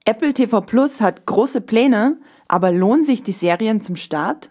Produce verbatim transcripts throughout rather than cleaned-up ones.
Apple T V Plus hat große Pläne, aber lohnen sich die Serien zum Start?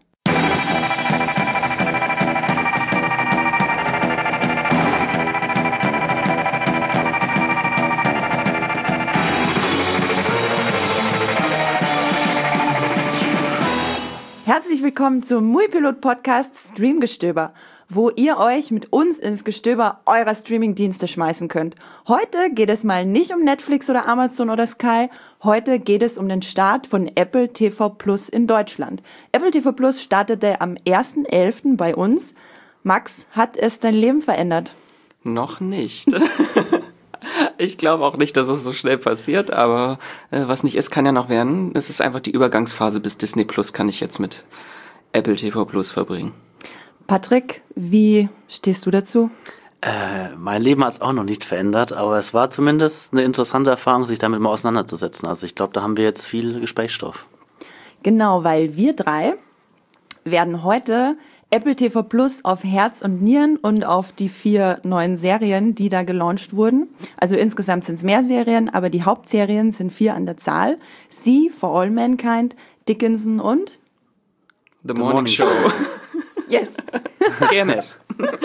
Herzlich willkommen zum Muipilot-Podcast Streamgestöber, wo ihr euch mit uns ins Gestöber eurer Streamingdienste schmeißen könnt. Heute geht es mal nicht um Netflix oder Amazon oder Sky, heute geht es um den Start von Apple T V Plus in Deutschland. Apple T V Plus startete am ersten elften bei uns. Max, hat es dein Leben verändert? Noch nicht. Ich glaube auch nicht, dass es so schnell passiert, aber äh, was nicht ist, kann ja noch werden. Es ist einfach die Übergangsphase bis Disney Plus, kann ich jetzt mit Apple T V Plus verbringen. Patrick, wie stehst du dazu? Äh, mein Leben hat es auch noch nicht verändert, aber es war zumindest eine interessante Erfahrung, sich damit mal auseinanderzusetzen. Also ich glaube, da haben wir jetzt viel Gesprächsstoff. Genau, weil wir drei werden heute Apple T V Plus auf Herz und Nieren und auf die vier neuen Serien, die da gelauncht wurden. Also insgesamt sind es mehr Serien, aber die Hauptserien sind vier an der Zahl. Sie, For All Mankind, Dickinson und The Morning, Morning Show. Yes. T M S.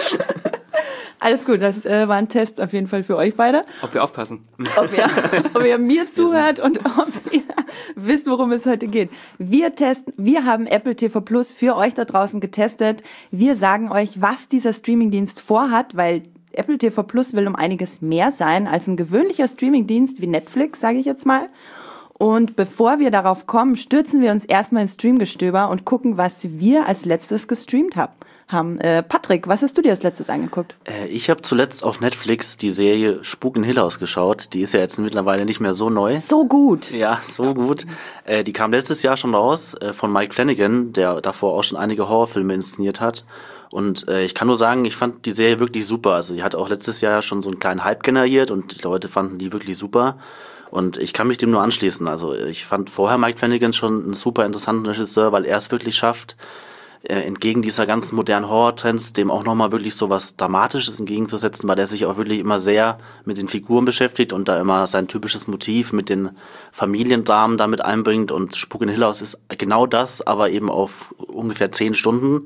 Alles gut, das äh, war ein Test auf jeden Fall für euch beide. Ob wir aufpassen. Ob ihr, ob ihr mir zuhört und ob ihr wisst, worum es heute geht. Wir testen, wir haben Apple T V Plus für euch da draußen getestet. Wir sagen euch, was dieser Streamingdienst vorhat, weil Apple T V Plus will um einiges mehr sein als ein gewöhnlicher Streamingdienst wie Netflix, sage ich jetzt mal. Und bevor wir darauf kommen, stürzen wir uns erstmal ins Streamgestöber und gucken, was wir als letztes gestreamt haben. haben. Äh, Patrick, was hast du dir als letztes angeguckt? Äh, ich habe zuletzt auf Netflix die Serie Spuk in Hill House geschaut. Die ist ja jetzt mittlerweile nicht mehr so neu. So gut. Ja, so gut. Äh, die kam letztes Jahr schon raus äh, von Mike Flanagan, der davor auch schon einige Horrorfilme inszeniert hat. Und äh, ich kann nur sagen, ich fand die Serie wirklich super. Also die hat auch letztes Jahr schon so einen kleinen Hype generiert und die Leute fanden die wirklich super. Und ich kann mich dem nur anschließen. Also ich fand vorher Mike Flanagan schon einen super interessanten Regisseur, weil er es wirklich schafft, äh, entgegen dieser ganzen modernen Horror-Trends, dem auch nochmal wirklich so was Dramatisches entgegenzusetzen, weil er sich auch wirklich immer sehr mit den Figuren beschäftigt und da immer sein typisches Motiv mit den Familiendramen damit einbringt. Und Spuk in Hill House ist genau das, aber eben auf ungefähr zehn Stunden.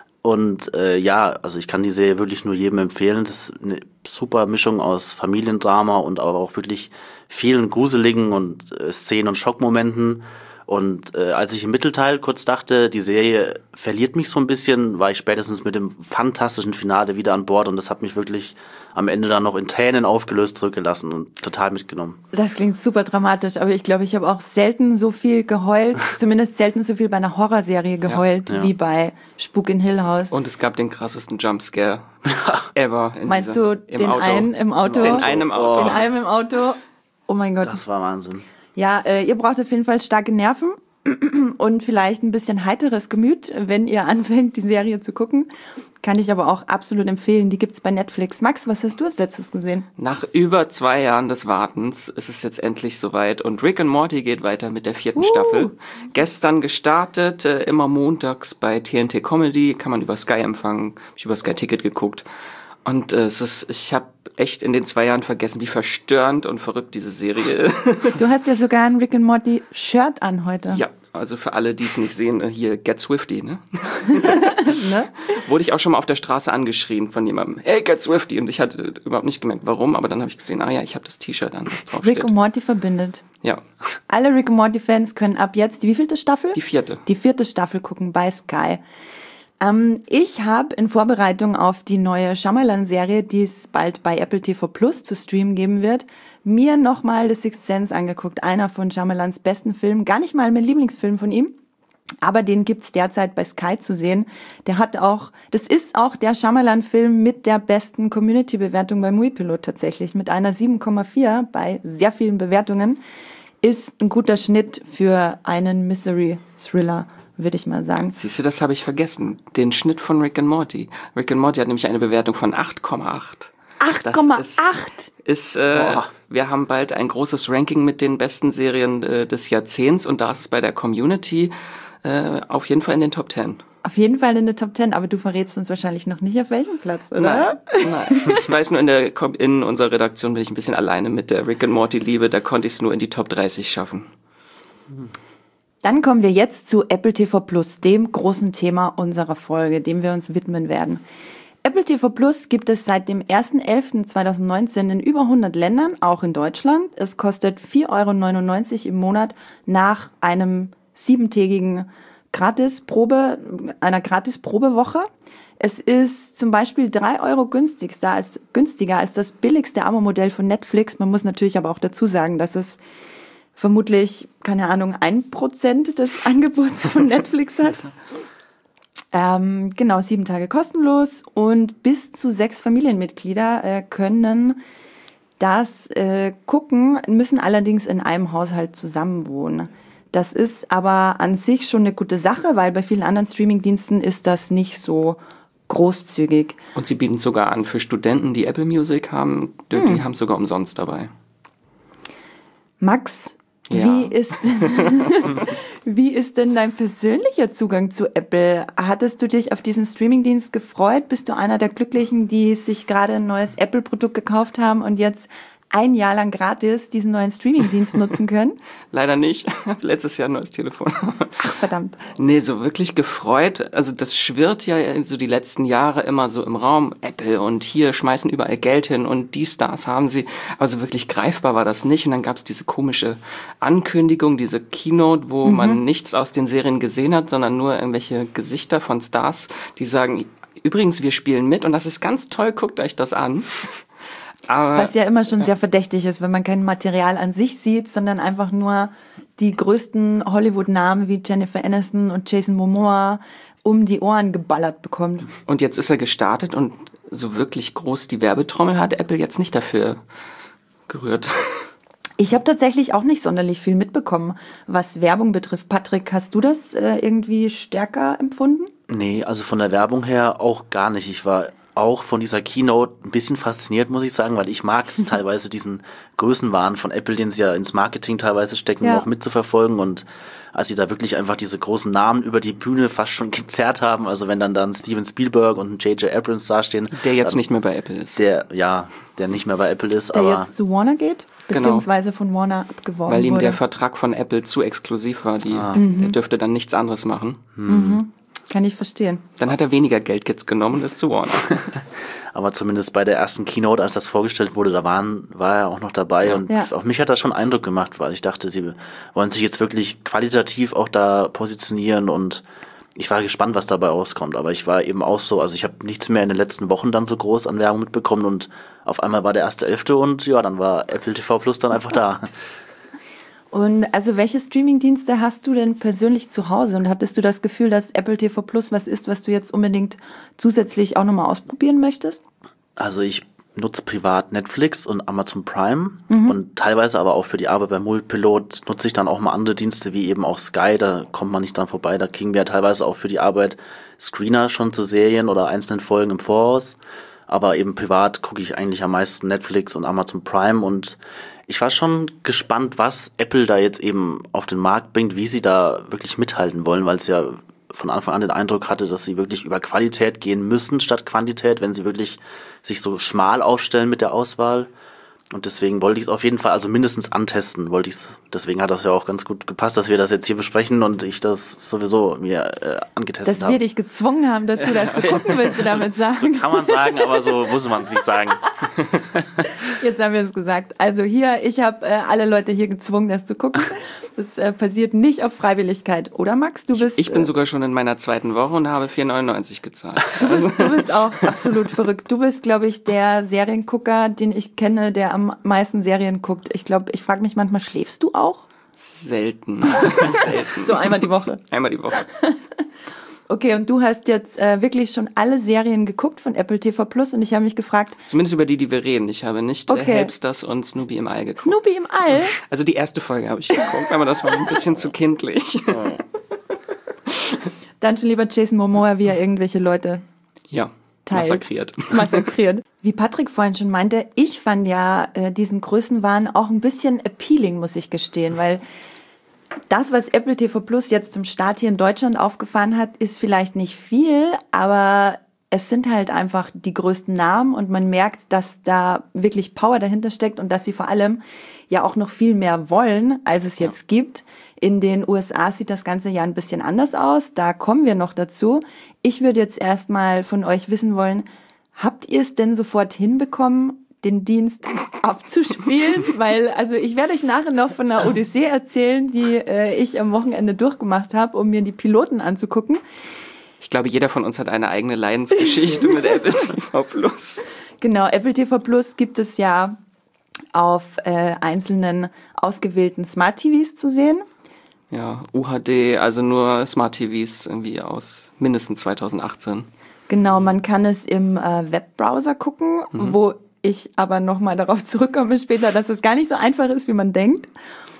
Und äh, ja, also ich kann die Serie wirklich nur jedem empfehlen. Das ist eine super Mischung aus Familiendrama und aber auch wirklich vielen gruseligen und äh, Szenen und Schockmomenten. Und äh, als ich im Mittelteil kurz dachte, die Serie verliert mich so ein bisschen, war ich spätestens mit dem fantastischen Finale wieder an Bord und das hat mich wirklich am Ende dann noch in Tränen aufgelöst zurückgelassen und total mitgenommen. Das klingt super dramatisch, aber ich glaube, ich habe auch selten so viel geheult, zumindest selten so viel bei einer Horrorserie geheult, ja, ja. wie bei Spuk in Hill House. Und es gab den krassesten Jumpscare ever. In Meinst dieser, du den Auto. einen im Auto? Den einen im Auto. Den einen im Auto. Oh mein Gott. Das war Wahnsinn. Ja, äh, ihr braucht auf jeden Fall starke Nerven und vielleicht ein bisschen heiteres Gemüt, wenn ihr anfängt, die Serie zu gucken. Kann ich aber auch absolut empfehlen. Die gibt's bei Netflix. Max, was hast du als letztes gesehen? Nach über zwei Jahren des Wartens ist es jetzt endlich soweit und Rick and Morty geht weiter mit der vierten uh. Staffel. Gestern gestartet, äh, immer montags bei T N T Comedy, kann man über Sky empfangen. Hab ich über Sky Ticket geguckt. Und äh, es ist, ich habe echt in den zwei Jahren vergessen, wie verstörend und verrückt diese Serie ist. Du hast ja sogar ein Rick and Morty Shirt an heute. Ja, also für alle, die es nicht sehen, hier Get Swifty, ne? ne? Wurde ich auch schon mal auf der Straße angeschrien von jemandem, hey, Get Swifty. Und ich hatte überhaupt nicht gemerkt, warum, aber dann habe ich gesehen, ah ja, ich habe das T-Shirt an, was draufsteht. Rick and Morty verbindet. Ja. Alle Rick and Morty Fans können ab jetzt, die wievielte Staffel? Die vierte. Die vierte Staffel gucken bei Sky. Ähm, ich habe in Vorbereitung auf die neue Shyamalan-Serie, die es bald bei Apple T V Plus zu streamen geben wird, mir nochmal The Sixth Sense angeguckt. Einer von Shyamalans besten Filmen. Gar nicht mal mein Lieblingsfilm von ihm, aber den gibt's derzeit bei Sky zu sehen. Der hat auch, das ist auch der Shyamalan-Film mit der besten Community-Bewertung bei Muipilot tatsächlich. Mit einer sieben Komma vier bei sehr vielen Bewertungen. Ist ein guter Schnitt für einen Mystery-Thriller, würde ich mal sagen. Siehst du, das habe ich vergessen. Den Schnitt von Rick and Morty. Rick and Morty hat nämlich eine Bewertung von acht Komma acht. acht Komma acht? Ist, ist äh, wir haben bald ein großes Ranking mit den besten Serien äh, des Jahrzehnts und da ist es bei der Community äh, auf jeden Fall in den Top Ten. Auf jeden Fall in der Top Ten, aber du verrätst uns wahrscheinlich noch nicht, auf welchem Platz, oder? Nein, nein. Ich weiß nur, in, der, in unserer Redaktion bin ich ein bisschen alleine mit der Rick and Morty Liebe, da konnte ich es nur in die Top dreißig schaffen. Dann kommen wir jetzt zu Apple T V Plus, dem großen Thema unserer Folge, dem wir uns widmen werden. Apple T V Plus gibt es seit dem erster elfter zweitausendneunzehn in über hundert Ländern, auch in Deutschland. Es kostet vier Euro neunundneunzig im Monat nach einem siebentägigen Gratisprobe, einer Gratisprobewoche. Es ist zum Beispiel drei Euro günstiger als, günstiger als das billigste Abo-Modell von Netflix. Man muss natürlich aber auch dazu sagen, dass es vermutlich, keine Ahnung, ein Prozent des Angebots von Netflix hat. Ähm, genau, sieben Tage kostenlos und bis zu sechs Familienmitglieder äh, können das äh, gucken, müssen allerdings in einem Haushalt zusammenwohnen. Das ist aber an sich schon eine gute Sache, weil bei vielen anderen Streamingdiensten ist das nicht so großzügig. Und sie bieten es sogar an für Studenten, die Apple Music haben, die hm. haben es sogar umsonst dabei. Max, ja. wie ist, wie ist denn dein persönlicher Zugang zu Apple? Hattest du dich auf diesen Streamingdienst gefreut? Bist du einer der Glücklichen, die sich gerade ein neues Apple-Produkt gekauft haben und jetzt ein Jahr lang gratis diesen neuen Streamingdienst nutzen können? Leider nicht. Ich habe letztes Jahr ein neues Telefon. Ach, verdammt. Nee, so wirklich gefreut. Also das schwirrt ja so die letzten Jahre immer so im Raum. Apple und hier schmeißen überall Geld hin und die Stars haben sie. Also wirklich greifbar war das nicht. Und dann gab es diese komische Ankündigung, diese Keynote, wo mhm. man nichts aus den Serien gesehen hat, sondern nur irgendwelche Gesichter von Stars, die sagen, übrigens, wir spielen mit und das ist ganz toll, guckt euch das an. Aber, was ja immer schon sehr verdächtig ist, wenn man kein Material an sich sieht, sondern einfach nur die größten Hollywood-Namen wie Jennifer Aniston und Jason Momoa um die Ohren geballert bekommt. Und jetzt ist er gestartet und so wirklich groß die Werbetrommel hat Apple jetzt nicht dafür gerührt. Ich habe tatsächlich auch nicht sonderlich viel mitbekommen, was Werbung betrifft. Patrick, hast du das äh, irgendwie stärker empfunden? Nee, also von der Werbung her auch gar nicht. Ich war auch von dieser Keynote ein bisschen fasziniert, muss ich sagen, weil ich mag es teilweise, diesen Größenwahn von Apple, den sie ja ins Marketing teilweise stecken, ja. auch mitzuverfolgen. Und als sie da wirklich einfach diese großen Namen über die Bühne fast schon gezerrt haben, also wenn dann dann Steven Spielberg und J J Abrams dastehen. Der jetzt dann, nicht mehr bei Apple ist. Der, ja, der nicht mehr bei Apple ist. Der aber jetzt zu Warner geht, beziehungsweise genau. von Warner abgeworben Weil ihm wurde. der Vertrag von Apple zu exklusiv war. Die, ah. mhm. Der dürfte dann nichts anderes machen. Hm. Mhm. Kann ich verstehen. Dann hat er weniger Geld jetzt genommen und ist zu Warner. Aber zumindest bei der ersten Keynote, als das vorgestellt wurde, da waren, war er auch noch dabei. Ja. Und ja. auf mich hat das schon Eindruck gemacht, weil ich dachte, sie wollen sich jetzt wirklich qualitativ auch da positionieren. Und ich war gespannt, was dabei rauskommt. Aber ich war eben auch so, also ich habe nichts mehr in den letzten Wochen dann so groß an Werbung mitbekommen. Und auf einmal war der erste elfte und ja, dann war Apple T V Plus dann einfach da. Und also welche Streamingdienste hast du denn persönlich zu Hause? Und hattest du das Gefühl, dass Apple T V Plus was ist, was du jetzt unbedingt zusätzlich auch nochmal ausprobieren möchtest? Also ich nutze privat Netflix und Amazon Prime mhm. und teilweise aber auch für die Arbeit bei Multipilot nutze ich dann auch mal andere Dienste wie eben auch Sky, da kommt man nicht dran vorbei, da kriegen wir ja teilweise auch für die Arbeit Screener schon zu Serien oder einzelnen Folgen im Voraus. Aber eben privat gucke ich eigentlich am meisten Netflix und Amazon Prime und ich war schon gespannt, was Apple da jetzt eben auf den Markt bringt, wie sie da wirklich mithalten wollen, weil es ja von Anfang an den Eindruck hatte, dass sie wirklich über Qualität gehen müssen statt Quantität, wenn sie wirklich sich so schmal aufstellen mit der Auswahl. Und deswegen wollte ich es auf jeden Fall, also mindestens antesten, wollte ich es. Deswegen hat das ja auch ganz gut gepasst, dass wir das jetzt hier besprechen und ich das sowieso mir äh, angetestet habe. Dass wir dich gezwungen haben dazu, das zu gucken, willst du damit sagen? So kann man sagen, aber so muss man es nicht sagen. Jetzt haben wir es gesagt. Also hier, ich habe äh, alle Leute hier gezwungen, das zu gucken. Das äh, passiert nicht auf Freiwilligkeit, oder Max? Du bist. Ich bin äh, sogar schon in meiner zweiten Woche und habe vier neunundneunzig gezahlt. Du bist, du bist auch absolut verrückt. Du bist, glaube ich, der Seriengucker, den ich kenne, der am meisten Serien guckt. Ich glaube, ich frage mich manchmal, schläfst du auch? Selten. Selten. So einmal die Woche. Einmal die Woche. Okay, und du hast jetzt äh, wirklich schon alle Serien geguckt von Apple T V Plus und ich habe mich gefragt... Zumindest über die, die wir reden. Ich habe nicht okay. äh, Helpsters und Snoopy im All geguckt. Snoopy im All? Also die erste Folge habe ich geguckt, aber das war ein bisschen zu kindlich. Dann schon lieber Jason Momoa, wie er irgendwelche Leute... Ja. Teilt. Massakriert. Massakriert. Wie Patrick vorhin schon meinte, ich fand ja äh, diesen Größenwahn auch ein bisschen appealing, muss ich gestehen, weil Das, was Apple T V Plus jetzt zum Start hier in Deutschland aufgefahren hat, ist vielleicht nicht viel, aber es sind halt einfach die größten Namen und man merkt, dass da wirklich Power dahinter steckt und dass sie vor allem ja auch noch viel mehr wollen, als es jetzt ja. gibt. In den U S A sieht das Ganze ja ein bisschen anders aus, da kommen wir noch dazu. Ich würde jetzt erstmal von euch wissen wollen, habt ihr es denn sofort hinbekommen, den Dienst abzuspielen? Weil, also ich werde euch nachher noch von einer Odyssee erzählen, die äh, ich am Wochenende durchgemacht habe, um mir die Piloten anzugucken. Ich glaube, jeder von uns hat eine eigene Leidensgeschichte mit Apple T V Plus. Genau, Apple T V Plus gibt es ja auf äh, einzelnen ausgewählten Smart T Vs zu sehen. Ja, U H D, also nur Smart T Vs irgendwie aus mindestens zweitausendachtzehn. Genau, man kann es im äh, Webbrowser gucken, mhm. wo ich aber nochmal darauf zurückkomme später, dass es gar nicht so einfach ist, wie man denkt.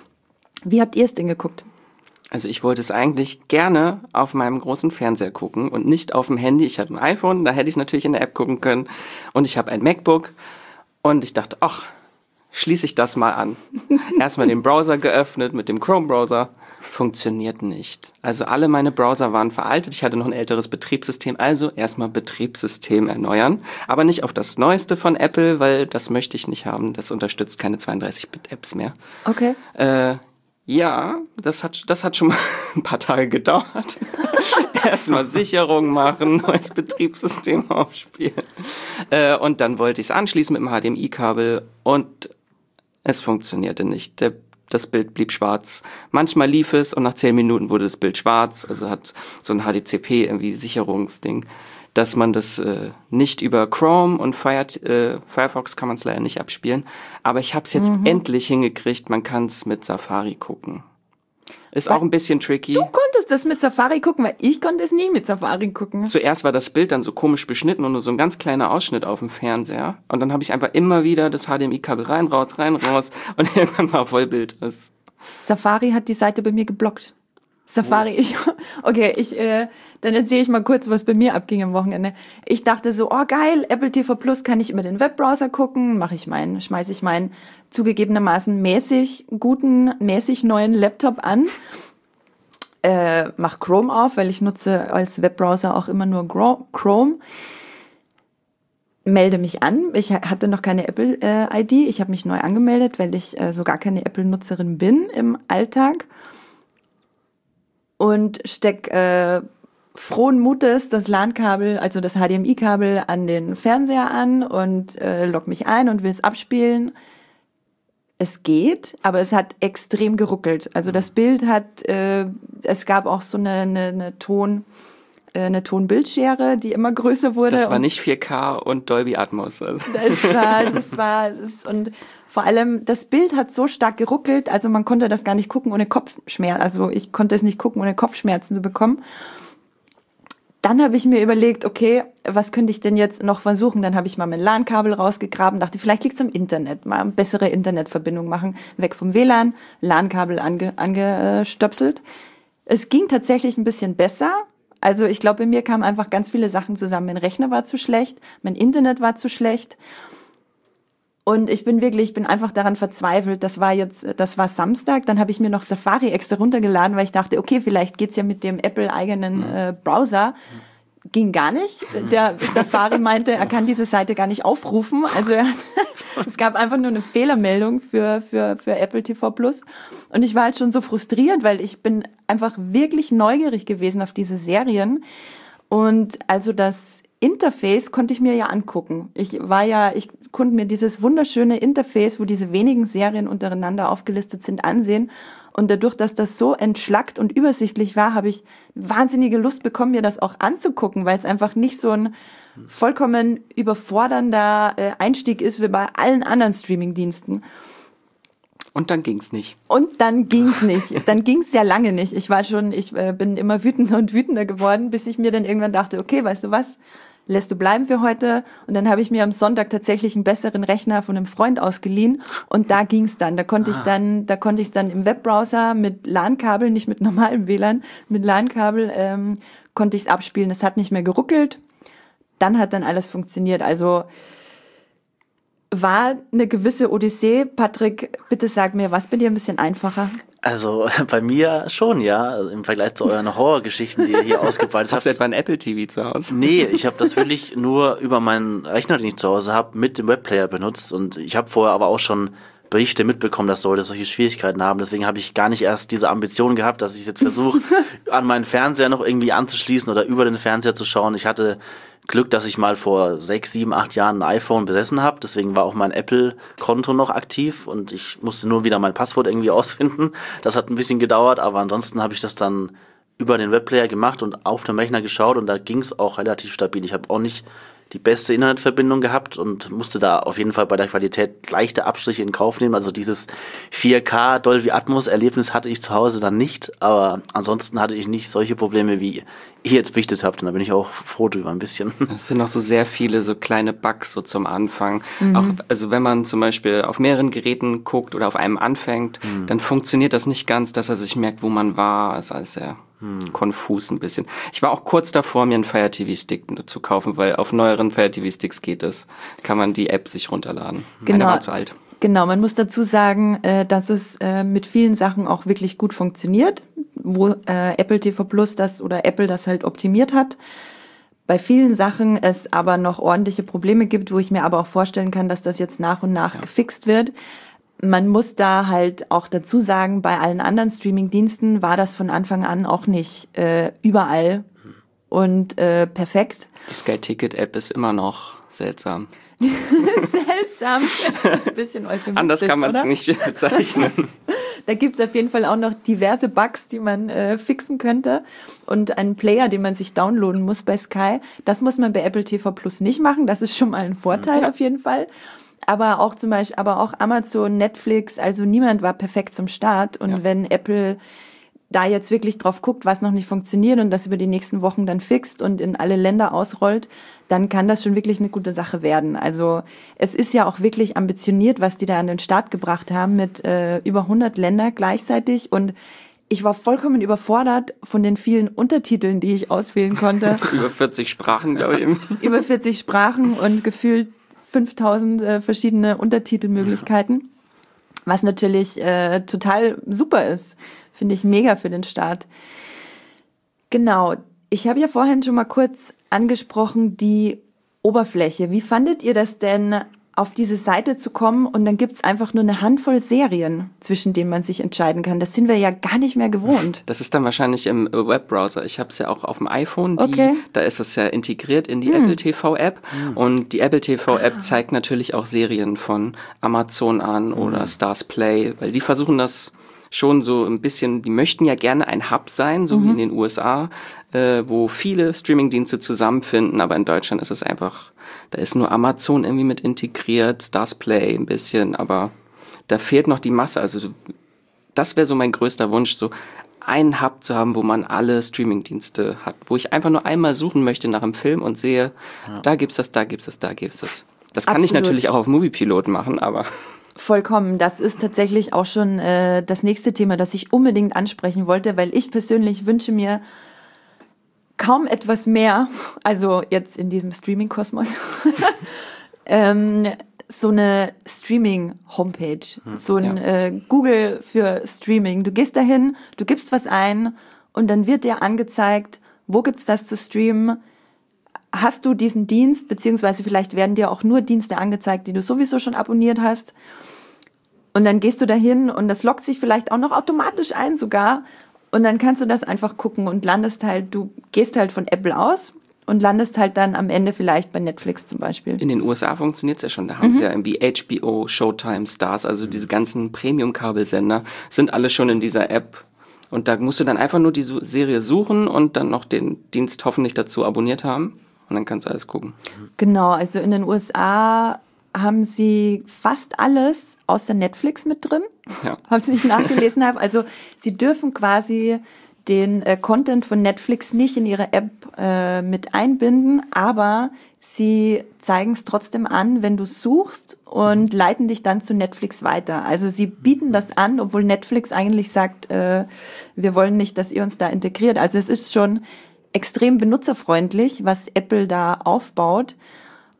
Wie habt ihr es denn geguckt? Also ich wollte es eigentlich gerne auf meinem großen Fernseher gucken und nicht auf dem Handy. Ich hatte ein iPhone, da hätte ich es natürlich in der App gucken können. Und ich habe ein MacBook und ich dachte, ach, schließe ich das mal an. Erstmal den Browser geöffnet mit dem Chrome-Browser. Funktioniert nicht. Also alle meine Browser waren veraltet. Ich hatte noch ein älteres Betriebssystem. Also erstmal Betriebssystem erneuern. Aber nicht auf das Neueste von Apple, weil das möchte ich nicht haben. Das unterstützt keine zweiunddreißig Bit Apps mehr. Okay. Äh, ja, das hat, das hat schon mal ein paar Tage gedauert. Erstmal Sicherung machen, neues Betriebssystem aufspielen. Äh, und dann wollte ich es anschließen mit dem H D M I-Kabel und es funktionierte nicht. Der Das Bild blieb schwarz. Manchmal lief es und nach zehn Minuten wurde das Bild schwarz. Also hat so ein H D C P irgendwie Sicherungsding, dass man das äh, nicht über Chrome und Fire, äh, Firefox kann man es leider nicht abspielen. Aber ich habe es jetzt mhm. endlich hingekriegt. Man kann es mit Safari gucken. Ist auch ein bisschen tricky. Du konntest das mit Safari gucken, weil ich konnte es nie mit Safari gucken. Zuerst war das Bild dann so komisch beschnitten und nur so ein ganz kleiner Ausschnitt auf dem Fernseher. Und dann habe ich einfach immer wieder das H D M I-Kabel rein, raus, rein, raus. Und irgendwann war Vollbild. Das Safari hat die Seite bei mir geblockt. Safari, ich, okay, ich, äh, dann erzähle ich mal kurz, was bei mir abging am Wochenende. Ich dachte so, oh geil, Apple T V Plus kann ich über den Webbrowser gucken, mache ich meinen, schmeiße ich meinen zugegebenermaßen mäßig guten, mäßig neuen Laptop an, äh, mach Chrome auf, weil ich nutze als Webbrowser auch immer nur Chrome. Melde mich an. Ich hatte noch keine Apple-I D. Ich habe mich neu angemeldet, weil ich äh, so gar keine Apple-Nutzerin bin im Alltag. Und steck äh, frohen Mutes das LAN-Kabel, also das H D M I-Kabel an den Fernseher an und äh, log mich ein und will es abspielen. Es geht, aber es hat extrem geruckelt. Also das Bild hat, äh, es gab auch so eine, eine, eine Ton, äh, eine Tonbildschere, die immer größer wurde. Das war nicht vier K und Dolby Atmos. Also. Das war, das war, das, und vor allem, das Bild hat so stark geruckelt, also man konnte das gar nicht gucken ohne Kopfschmerzen. Also ich konnte es nicht gucken, ohne Kopfschmerzen zu bekommen. Dann habe ich mir überlegt, okay, was könnte ich denn jetzt noch versuchen? Dann habe ich mal mein LAN-Kabel rausgegraben, dachte, vielleicht liegt es am Internet, mal eine bessere Internetverbindung machen, weg vom W L A N, LAN-Kabel ange, angestöpselt. Es ging tatsächlich ein bisschen besser. Also ich glaube, bei mir kamen einfach ganz viele Sachen zusammen. Mein Rechner war zu schlecht, mein Internet war zu schlecht. Und ich bin wirklich, ich bin einfach daran verzweifelt. Das war jetzt, das war Samstag. Dann habe ich mir noch Safari extra runtergeladen, weil ich dachte, okay, vielleicht geht's ja mit dem Apple-eigenen äh, Browser. Ging gar nicht. Der Safari meinte, er kann diese Seite gar nicht aufrufen. Also er, es gab einfach nur eine Fehlermeldung für, für, für Apple T V Plus. Und ich war halt schon so frustriert, weil ich bin einfach wirklich neugierig gewesen auf diese Serien. Und also das Interface konnte ich mir ja angucken. Ich war ja, ich konnte mir dieses wunderschöne Interface, wo diese wenigen Serien untereinander aufgelistet sind, ansehen. Und dadurch, dass das so entschlackt und übersichtlich war, habe ich wahnsinnige Lust bekommen, mir das auch anzugucken, weil es einfach nicht so ein vollkommen überfordernder Einstieg ist wie bei allen anderen Streamingdiensten. Und dann ging's nicht. Und dann ging's nicht. Dann ging's sehr lange nicht. Ich war schon, ich äh, bin immer wütender und wütender geworden, bis ich mir dann irgendwann dachte, okay, weißt du was, lässt du bleiben für heute. Und dann habe ich mir am Sonntag tatsächlich einen besseren Rechner von einem Freund ausgeliehen und da ging's dann. Da konnte ich dann, da konnte ich dann im Webbrowser mit LAN-Kabel, nicht mit normalem W L A N, mit LAN-Kabel ähm, konnte ich es abspielen. Es hat nicht mehr geruckelt. Dann hat dann alles funktioniert. Also war eine gewisse Odyssee. Patrick, bitte sag mir, was bei dir ein bisschen einfacher? Also bei mir schon, ja. Also im Vergleich zu euren Horrorgeschichten, die ihr hier ausgebreitet habt. Hast du etwa ein Apple T V zu Hause? Nee, ich habe das wirklich nur über meinen Rechner, den ich zu Hause habe, mit dem Webplayer benutzt. Und ich habe vorher aber auch schon Berichte mitbekommen, dass Leute solche Schwierigkeiten haben. Deswegen habe ich gar nicht erst diese Ambition gehabt, dass ich jetzt versuche, an meinen Fernseher noch irgendwie anzuschließen oder über den Fernseher zu schauen. Ich hatte Glück, dass ich mal vor sechs, sieben, acht Jahren ein iPhone besessen habe. Deswegen war auch mein Apple-Konto noch aktiv und ich musste nur wieder mein Passwort irgendwie ausfinden. Das hat ein bisschen gedauert, aber ansonsten habe ich das dann über den Webplayer gemacht und auf dem Rechner geschaut und da ging es auch relativ stabil. Ich habe auch nicht die beste Internetverbindung gehabt und musste da auf jeden Fall bei der Qualität leichte Abstriche in Kauf nehmen. Also dieses vier K Dolby Atmos Erlebnis hatte ich zu Hause dann nicht, aber ansonsten hatte ich nicht solche Probleme, wie ihr jetzt berichtet habt. Und da bin ich auch froh drüber ein bisschen. Es sind noch so sehr viele so kleine Bugs so zum Anfang. Mhm. Auch, also wenn man zum Beispiel auf mehreren Geräten guckt oder auf einem anfängt, mhm. dann funktioniert das nicht ganz, dass er sich merkt, wo man war. Das ist alles sehr Hm. konfus ein bisschen. Ich war auch kurz davor, mir einen Fire T V-Stick zu kaufen, weil auf neueren Fire T V-Sticks geht es. Kann man die App sich runterladen. Genau. Meine war zu alt. Genau, man muss dazu sagen, dass es mit vielen Sachen auch wirklich gut funktioniert, wo Apple T V Plus das oder Apple das halt optimiert hat. Bei vielen Sachen es aber noch ordentliche Probleme gibt, wo ich mir aber auch vorstellen kann, dass das jetzt nach und nach ja. gefixt wird. Man muss da halt auch dazu sagen, bei allen anderen Streaming-Diensten war das von Anfang an auch nicht äh, überall und äh, perfekt. Die Sky-Ticket-App ist immer noch seltsam. Seltsam, ist ein bisschen euphemistisch, anders kann man es nicht bezeichnen. Da gibt es auf jeden Fall auch noch diverse Bugs, die man äh, fixen könnte und einen Player, den man sich downloaden muss bei Sky. Das muss man bei Apple T V Plus nicht machen, das ist schon mal ein Vorteil ja. auf jeden Fall. Aber auch zum Beispiel, aber auch Amazon, Netflix, also niemand war perfekt zum Start. Und ja. wenn Apple da jetzt wirklich drauf guckt, was noch nicht funktioniert und das über die nächsten Wochen dann fixt und in alle Länder ausrollt, dann kann das schon wirklich eine gute Sache werden. Also es ist ja auch wirklich ambitioniert, was die da an den Start gebracht haben mit äh, über hundert Ländern gleichzeitig. Und ich war vollkommen überfordert von den vielen Untertiteln, die ich auswählen konnte. Über vierzig Sprachen, glaube ich. Über vierzig Sprachen und gefühlt fünftausend äh, verschiedene Untertitelmöglichkeiten, was natürlich äh, total super ist. Finde ich mega für den Start. Genau, ich habe ja vorhin schon mal kurz angesprochen, die Oberfläche. Wie fandet ihr das denn, auf diese Seite zu kommen und dann gibt's einfach nur eine Handvoll Serien, zwischen denen man sich entscheiden kann? Das sind wir ja gar nicht mehr gewohnt. Das ist dann wahrscheinlich im Webbrowser. Ich habe es ja auch auf dem iPhone. Die, okay. Da ist es ja integriert in die hm. Apple T V-App. Hm. Und die Apple T V-App ah. zeigt natürlich auch Serien von Amazon an hm. oder Stars Play, weil die versuchen das schon so ein bisschen, die möchten ja gerne ein Hub sein, so mhm. wie in den U S A, äh, wo viele Streamingdienste zusammenfinden, aber in Deutschland ist es einfach, da ist nur Amazon irgendwie mit integriert, Stars Play ein bisschen, aber da fehlt noch die Masse, also das wäre so mein größter Wunsch, so einen Hub zu haben, wo man alle Streamingdienste hat, wo ich einfach nur einmal suchen möchte nach einem Film und sehe, ja. da gibt's das, da gibt's das, da gibt's das. Das kann Absolut. Ich natürlich auch auf Moviepilot machen, aber... Vollkommen. Das ist tatsächlich auch schon äh, das nächste Thema, das ich unbedingt ansprechen wollte, weil ich persönlich wünsche mir kaum etwas mehr, also jetzt in diesem Streaming-Kosmos, ähm, so eine Streaming-Homepage, hm, so ein ja. äh, Google für Streaming. Du gehst dahin, du gibst was ein und dann wird dir angezeigt, wo gibt's das zu streamen. Hast du diesen Dienst, beziehungsweise vielleicht werden dir auch nur Dienste angezeigt, die du sowieso schon abonniert hast. Und dann gehst du dahin und das loggt sich vielleicht auch noch automatisch ein sogar. Und dann kannst du das einfach gucken und landest halt, du gehst halt von Apple aus und landest halt dann am Ende vielleicht bei Netflix zum Beispiel. In den U S A funktioniert es ja schon, da haben mhm. sie ja irgendwie H B O, Showtime, Stars, also diese ganzen Premium-Kabelsender sind alle schon in dieser App. Und da musst du dann einfach nur die Serie suchen und dann noch den Dienst hoffentlich dazu abonniert haben. Und dann kannst du alles gucken. Genau, also in den U S A haben sie fast alles außer Netflix mit drin. Ja. Falls ich nicht nachgelesen habe. Also sie dürfen quasi den äh, Content von Netflix nicht in ihre App äh, mit einbinden, aber sie zeigen es trotzdem an, wenn du suchst und leiten dich dann zu Netflix weiter. Also sie bieten das an, obwohl Netflix eigentlich sagt, äh, wir wollen nicht, dass ihr uns da integriert. Also es ist schon extrem benutzerfreundlich, was Apple da aufbaut.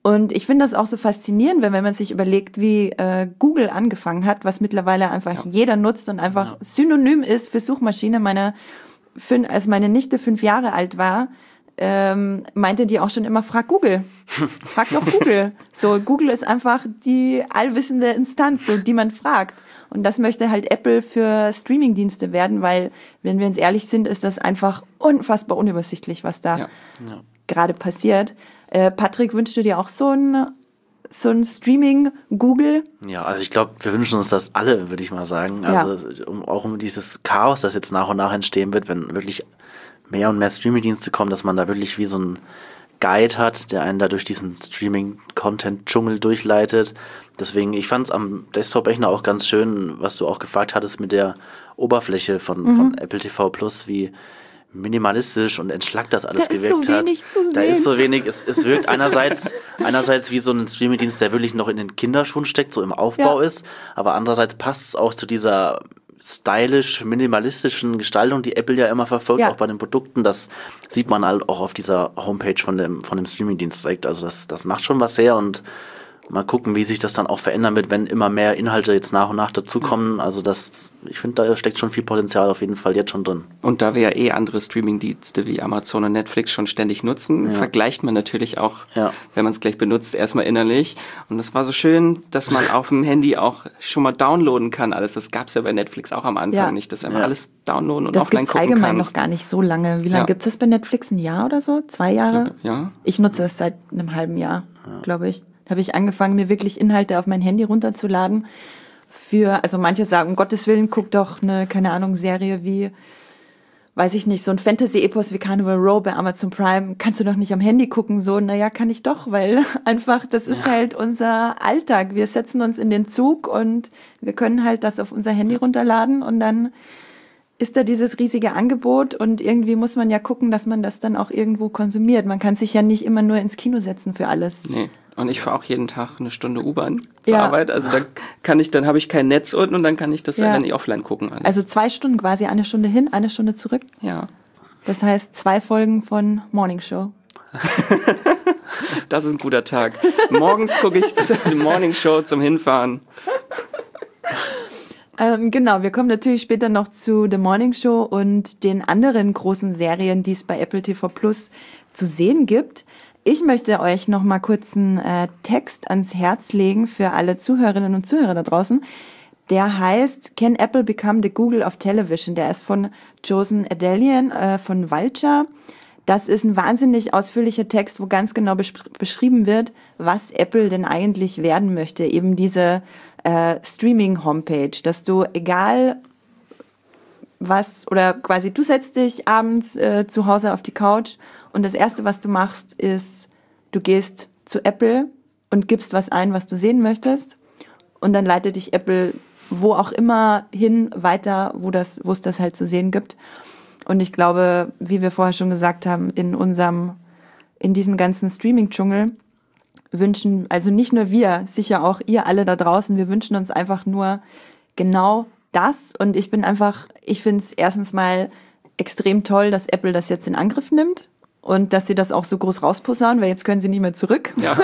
Und ich finde das auch so faszinierend, wenn, wenn man sich überlegt, wie äh, Google angefangen hat, was mittlerweile einfach ja. jeder nutzt und einfach ja. synonym ist für Suchmaschine. Meine, fün- als meine Nichte fünf Jahre alt war, ähm, meinte die auch schon immer, frag Google. Frag doch Google. So, Google ist einfach die allwissende Instanz, so, die man fragt. Und das möchte halt Apple für Streamingdienste werden, weil, wenn wir uns ehrlich sind, ist das einfach unfassbar unübersichtlich, was da ja. Ja. gerade passiert. Äh, Patrick, wünschst du dir auch so ein, so ein Streaming-Google? Ja, also ich glaube, wir wünschen uns das alle, würde ich mal sagen. Also ja. um, auch um dieses Chaos, das jetzt nach und nach entstehen wird, wenn wirklich mehr und mehr Streamingdienste kommen, dass man da wirklich wie so ein Guide hat, der einen da durch diesen Streaming-Content-Dschungel durchleitet. Deswegen, ich fand es am Desktop-Rechner auch ganz schön, was du auch gefragt hattest mit der Oberfläche von, mhm. von Apple T V Plus, wie minimalistisch und entschlackt das alles da gewirkt ist so hat. Wenig zu sehen. Da ist so wenig, es, es wirkt einerseits, einerseits wie so ein Streamingdienst, der wirklich noch in den Kinderschuhen steckt, so im Aufbau ja. ist, aber andererseits passt es auch zu dieser stylisch, minimalistischen Gestaltung, die Apple ja immer verfolgt, ja. auch bei den Produkten. Das sieht man halt auch auf dieser Homepage von dem, von dem Streamingdienst direkt. Also das, das macht schon was her und mal gucken, wie sich das dann auch verändern wird, wenn immer mehr Inhalte jetzt nach und nach dazukommen. Also das, ich finde, da steckt schon viel Potenzial auf jeden Fall jetzt schon drin. Und da wir ja eh andere Streamingdienste wie Amazon und Netflix schon ständig nutzen, ja. vergleicht man natürlich auch, ja. wenn man es gleich benutzt, erstmal innerlich. Und das war so schön, dass man auf dem Handy auch schon mal downloaden kann alles. Das gab es ja bei Netflix auch am Anfang ja. nicht, dass man ja. alles downloaden und das offline gucken kann. Das gibt's allgemein noch gar nicht so lange. Wie lange ja. gibt es das bei Netflix? Ein Jahr oder so? Zwei Jahre? Ich glaube, ja. Ich nutze es seit einem halben Jahr, ja. glaube ich. Da habe ich angefangen, mir wirklich Inhalte auf mein Handy runterzuladen. Für, also manche sagen, um Gottes Willen, guck doch eine, keine Ahnung, Serie wie, weiß ich nicht, so ein Fantasy-Epos wie Carnival Row bei Amazon Prime. Kannst du doch nicht am Handy gucken? So, naja, kann ich doch, weil einfach, das ist ja. halt unser Alltag. Wir setzen uns in den Zug und wir können halt das auf unser Handy runterladen und dann ist da dieses riesige Angebot und irgendwie muss man ja gucken, dass man das dann auch irgendwo konsumiert. Man kann sich ja nicht immer nur ins Kino setzen für alles. Nee. Und ich fahre auch jeden Tag eine Stunde U-Bahn zur ja. Arbeit. Also da kann ich, dann habe ich kein Netz unten und dann kann ich das ja. dann nicht offline gucken. Alles. Also zwei Stunden quasi, eine Stunde hin, eine Stunde zurück. Ja. Das heißt zwei Folgen von Morning Show. Das ist ein guter Tag. Morgens gucke ich die Morning Show zum Hinfahren. Ähm, genau, wir kommen natürlich später noch zu The Morning Show und den anderen großen Serien, die es bei Apple T V Plus zu sehen gibt. Ich möchte euch noch mal kurz einen äh, Text ans Herz legen für alle Zuhörerinnen und Zuhörer da draußen. Der heißt Can Apple Become the Google of Television? Der ist von Josen Adelian äh, von Vulture. Das ist ein wahnsinnig ausführlicher Text, wo ganz genau besch- beschrieben wird, was Apple denn eigentlich werden möchte. Eben diese äh, Streaming-Homepage, dass du egal was, oder quasi du setzt dich abends äh, zu Hause auf die Couch und das Erste, was du machst, ist, du gehst zu Apple und gibst was ein, was du sehen möchtest und dann leitet dich Apple wo auch immer hin weiter, wo das, wo es das halt zu sehen gibt. Und ich glaube, wie wir vorher schon gesagt haben, in unserem, in diesem ganzen Streaming-Dschungel wünschen, also nicht nur wir, sicher auch ihr alle da draußen, wir wünschen uns einfach nur genau das. Und ich bin einfach, ich finde es erstens mal extrem toll, dass Apple das jetzt in Angriff nimmt und dass sie das auch so groß rausposaunen, weil jetzt können sie nicht mehr zurück. Ja.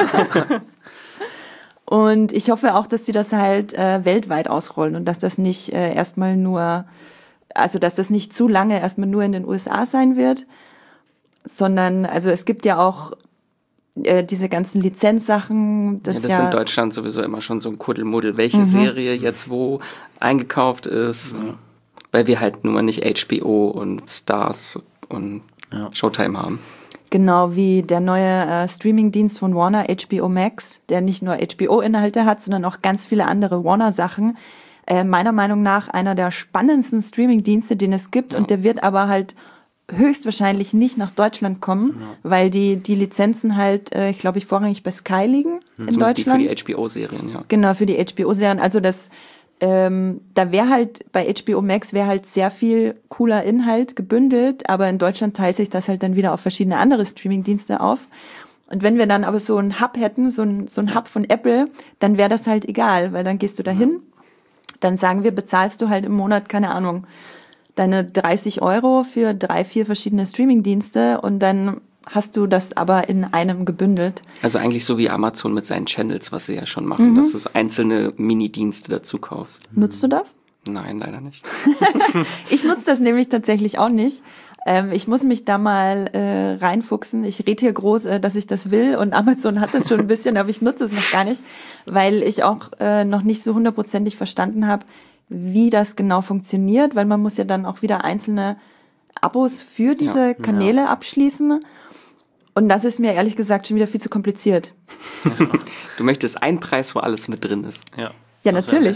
Und ich hoffe auch, dass sie das halt äh, weltweit ausrollen und dass das nicht äh, erstmal nur, also dass das nicht zu lange erstmal nur in den U S A sein wird, sondern, also es gibt ja auch äh, diese ganzen Lizenzsachen. Das, ja, das ja ist in Deutschland sowieso immer schon so ein Kuddelmuddel, welche mhm. Serie jetzt wo eingekauft ist, mhm. weil wir halt nun mal nicht H B O und Stars und ja. Showtime haben. Genau wie der neue äh, Streamingdienst von Warner, H B O Max, der nicht nur H B O-Inhalte hat, sondern auch ganz viele andere Warner-Sachen. Äh, meiner Meinung nach einer der spannendsten Streamingdienste, den es gibt. Ja. Und der wird aber halt höchstwahrscheinlich nicht nach Deutschland kommen, ja. weil die die Lizenzen halt, äh, ich glaube, ich vorrangig bei Sky liegen hm, in Deutschland. Die für die H B O-Serien, ja. Genau, für die H B O-Serien. Also das Ähm, da wäre halt, bei H B O Max wäre halt sehr viel cooler Inhalt gebündelt, aber in Deutschland teilt sich das halt dann wieder auf verschiedene andere Streamingdienste auf. Und wenn wir dann aber so einen Hub hätten, so ein, so ein Hub von Apple, dann wäre das halt egal, weil dann gehst du dahin, dann sagen wir, bezahlst du halt im Monat, keine Ahnung, deine dreißig Euro für drei, vier verschiedene Streamingdienste und dann hast du das aber in einem gebündelt? Also eigentlich so wie Amazon mit seinen Channels, was sie ja schon machen, mhm. dass du so einzelne Mini-Dienste dazu kaufst. Nutzt du das? Nein, leider nicht. Ich nutze das nämlich tatsächlich auch nicht. Ähm, ich muss mich da mal äh, reinfuchsen. Ich rede hier groß, äh, dass ich das will und Amazon hat das schon ein bisschen, aber ich nutze es noch gar nicht, weil ich auch äh, noch nicht so hundertprozentig verstanden habe, wie das genau funktioniert, weil man muss ja dann auch wieder einzelne Abos für diese ja, Kanäle ja. abschließen. Und das ist mir ehrlich gesagt schon wieder viel zu kompliziert. Du möchtest einen Preis, wo alles mit drin ist. Ja, ja natürlich.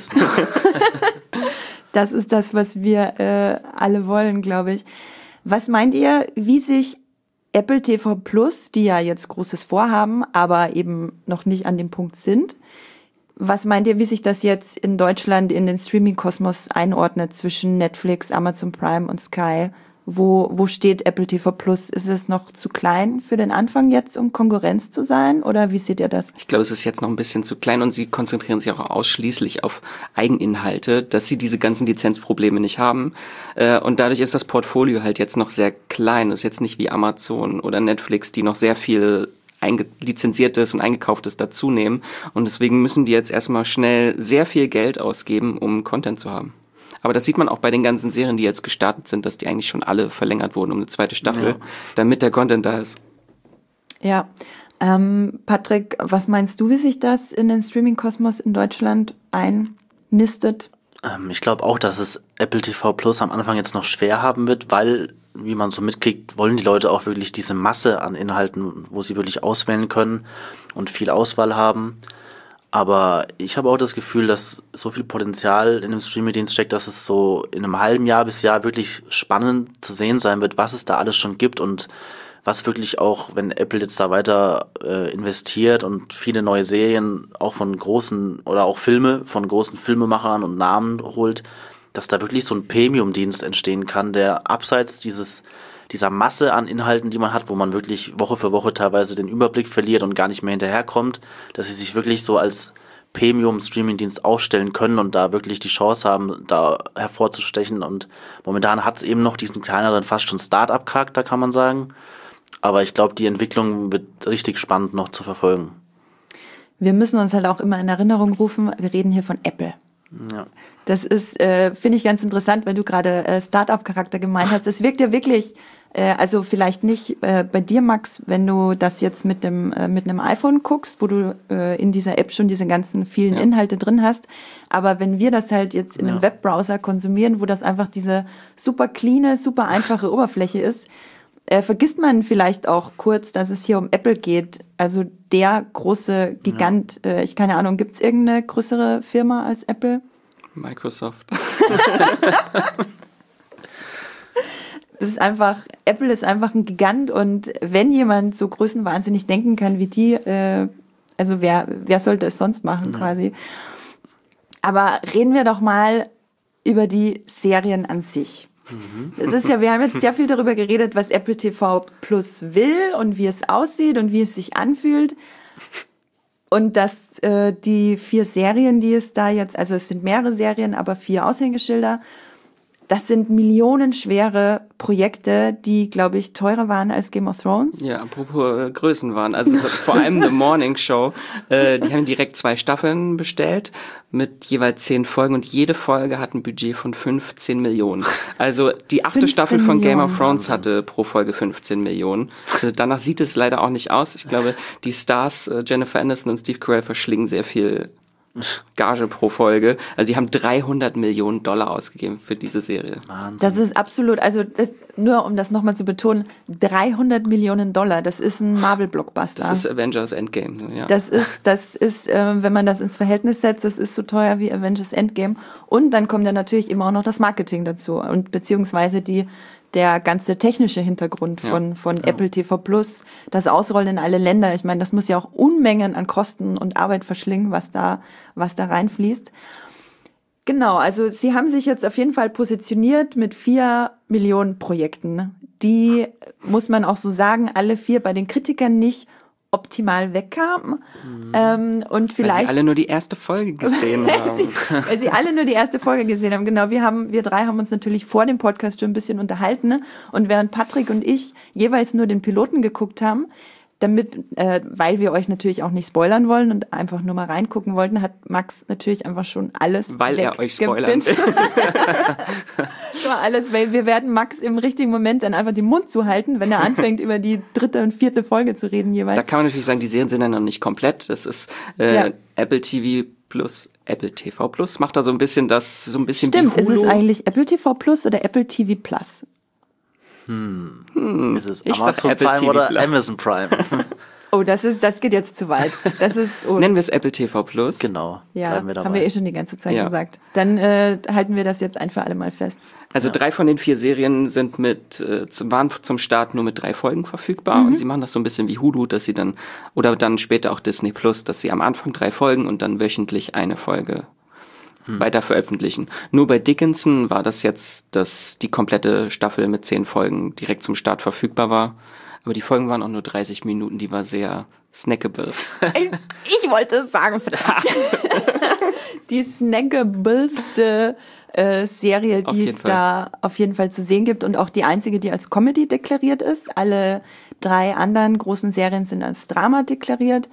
Das ist das, was wir äh, alle wollen, glaube ich. Was meint ihr, wie sich Apple T V Plus, die ja jetzt großes Vorhaben, aber eben noch nicht an dem Punkt sind, was meint ihr, wie sich das jetzt in Deutschland in den Streaming-Kosmos einordnet zwischen Netflix, Amazon Prime und Sky? Wo, wo steht Apple T V Plus? Ist es noch zu klein für den Anfang jetzt, um Konkurrenz zu sein? Oder wie seht ihr das? Ich glaube, es ist jetzt noch ein bisschen zu klein und sie konzentrieren sich auch ausschließlich auf Eigeninhalte, dass sie diese ganzen Lizenzprobleme nicht haben. Und dadurch ist das Portfolio halt jetzt noch sehr klein. Das ist jetzt nicht wie Amazon oder Netflix, die noch sehr viel lizenziertes und eingekauftes dazu nehmen. Und deswegen müssen die jetzt erstmal schnell sehr viel Geld ausgeben, um Content zu haben. Aber das sieht man auch bei den ganzen Serien, die jetzt gestartet sind, dass die eigentlich schon alle verlängert wurden um eine zweite Staffel, ja. damit der Content da ist. Ja, ähm, Patrick, was meinst du, wie sich das in den Streaming-Kosmos in Deutschland einnistet? Ähm, ich glaube auch, dass es Apple T V Plus am Anfang jetzt noch schwer haben wird, weil, wie man so mitkriegt, wollen die Leute auch wirklich diese Masse an Inhalten, wo sie wirklich auswählen können und viel Auswahl haben. Aber ich habe auch das Gefühl, dass so viel Potenzial in dem Streaming-Dienst steckt, dass es so in einem halben Jahr bis Jahr wirklich spannend zu sehen sein wird, was es da alles schon gibt und was wirklich auch, wenn Apple jetzt da weiter äh, investiert und viele neue Serien auch von großen oder auch Filme von großen Filmemachern und Namen holt, dass da wirklich so ein Premium-Dienst entstehen kann, der abseits dieses dieser Masse an Inhalten, die man hat, wo man wirklich Woche für Woche teilweise den Überblick verliert und gar nicht mehr hinterherkommt, dass sie sich wirklich so als Premium-Streaming-Dienst aufstellen können und da wirklich die Chance haben, da hervorzustechen. Und momentan hat es eben noch diesen kleineren, fast schon Start-up-Charakter, kann man sagen. Aber ich glaube, die Entwicklung wird richtig spannend noch zu verfolgen. Wir müssen uns halt auch immer in Erinnerung rufen, wir reden hier von Apple. Ja. Das ist, äh, finde ich ganz interessant, weil du gerade äh, Start-up-Charakter gemeint hast. Es wirkt ja wirklich, äh, also vielleicht nicht äh, bei dir, Max, wenn du das jetzt mit dem äh, mit einem iPhone guckst, wo du äh, in dieser App schon diese ganzen vielen ja. Inhalte drin hast. Aber wenn wir das halt jetzt in einem ja. Webbrowser konsumieren, wo das einfach diese super cleane, super einfache Oberfläche ist, äh, vergisst man vielleicht auch kurz, dass es hier um Apple geht. Also der große Gigant. Ja. Äh, ich keine Ahnung, gibt es irgendeine größere Firma als Apple? Microsoft. Das ist einfach, Apple ist einfach ein Gigant und wenn jemand so größenwahnsinnig denken kann wie die, äh, also wer, wer sollte es sonst machen ja. quasi. Aber reden wir doch mal über die Serien an sich. Mhm. Es ist ja, wir haben jetzt sehr viel darüber geredet, was Apple T V Plus will und wie es aussieht und wie es sich anfühlt. Und dass äh, die vier Serien, die es da jetzt, also es sind mehrere Serien, aber vier Aushängeschilder, das sind millionenschwere Projekte, die, glaube ich, teurer waren als Game of Thrones. Ja, apropos äh, Größenwahn. Also vor allem The Morning Show. Äh, die haben direkt zwei Staffeln bestellt mit jeweils zehn Folgen und jede Folge hat ein Budget von fünfzehn Millionen. Also die achte Staffel von Game of Thrones hatte pro Folge fünfzehn Millionen. Also danach sieht es leider auch nicht aus. Ich glaube, die Stars äh, Jennifer Aniston und Steve Carell verschlingen sehr viel Gage pro Folge. Also die haben dreihundert Millionen Dollar ausgegeben für diese Serie. Wahnsinn. Das ist absolut, also das, nur um das nochmal zu betonen, dreihundert Millionen Dollar, das ist ein Marvel-Blockbuster. Das ist Avengers Endgame. Ja. Das ist, das ist, äh, wenn man das ins Verhältnis setzt, das ist so teuer wie Avengers Endgame. Und dann kommt ja natürlich immer auch noch das Marketing dazu und beziehungsweise die der ganze technische Hintergrund von, ja. von ja. Apple T V Plus, das Ausrollen in alle Länder. Ich meine, das muss ja auch Unmengen an Kosten und Arbeit verschlingen, was da, was da reinfließt. Genau, also sie haben sich jetzt auf jeden Fall positioniert mit vier Millionen Projekten. Die, muss man auch so sagen, alle vier bei den Kritikern nicht optimal wegkam. Mhm. Ähm, und vielleicht, weil sie alle nur die erste Folge gesehen haben. sie, weil sie alle nur die erste Folge gesehen haben. Genau, wir haben, wir drei haben uns natürlich vor dem Podcast schon ein bisschen unterhalten. Ne? Und während Patrick und ich jeweils nur den Piloten geguckt haben, damit, äh, weil wir euch natürlich auch nicht spoilern wollen und einfach nur mal reingucken wollten, hat Max natürlich einfach schon alles Weil er euch spoilern will. Schon alles, weil wir werden Max im richtigen Moment dann einfach den Mund zuhalten, wenn er anfängt, über die dritte und vierte Folge zu reden jeweils. Da kann man natürlich sagen, die Serien sind dann noch nicht komplett. Das ist äh, ja. Apple T V Plus, Apple T V Plus macht da so ein bisschen das, so ein bisschen Stimmt, wie Hulu. Ist es eigentlich Apple T V Plus oder Apple T V Plus? Hm. hm. Ist es ich Amazon Apple Prime T V oder Plus. Amazon Prime? Oh, das ist, das geht jetzt zu weit. Das ist, oh. Nennen wir es Apple T V Plus. Genau. Ja, bleiben wir dabei. haben wir eh schon die ganze Zeit ja. gesagt. Dann äh, halten wir das jetzt ein für alle Mal fest. Also ja. drei von den vier Serien sind mit äh, zum, waren zum Start nur mit drei Folgen verfügbar mhm. und sie machen das so ein bisschen wie Hulu, dass sie dann oder dann später auch Disney Plus, dass sie am Anfang drei Folgen und dann wöchentlich eine Folge hm. weiter veröffentlichen. Nur bei Dickinson war das jetzt, dass die komplette Staffel mit zehn Folgen direkt zum Start verfügbar war. Aber die Folgen waren auch nur dreißig Minuten, die war sehr snackable. Ich wollte es sagen, verdammt. Die snackableste äh, Serie, die es da auf jeden Fall zu sehen gibt und auch die einzige, die als Comedy deklariert ist. Alle drei anderen großen Serien sind als Drama deklariert.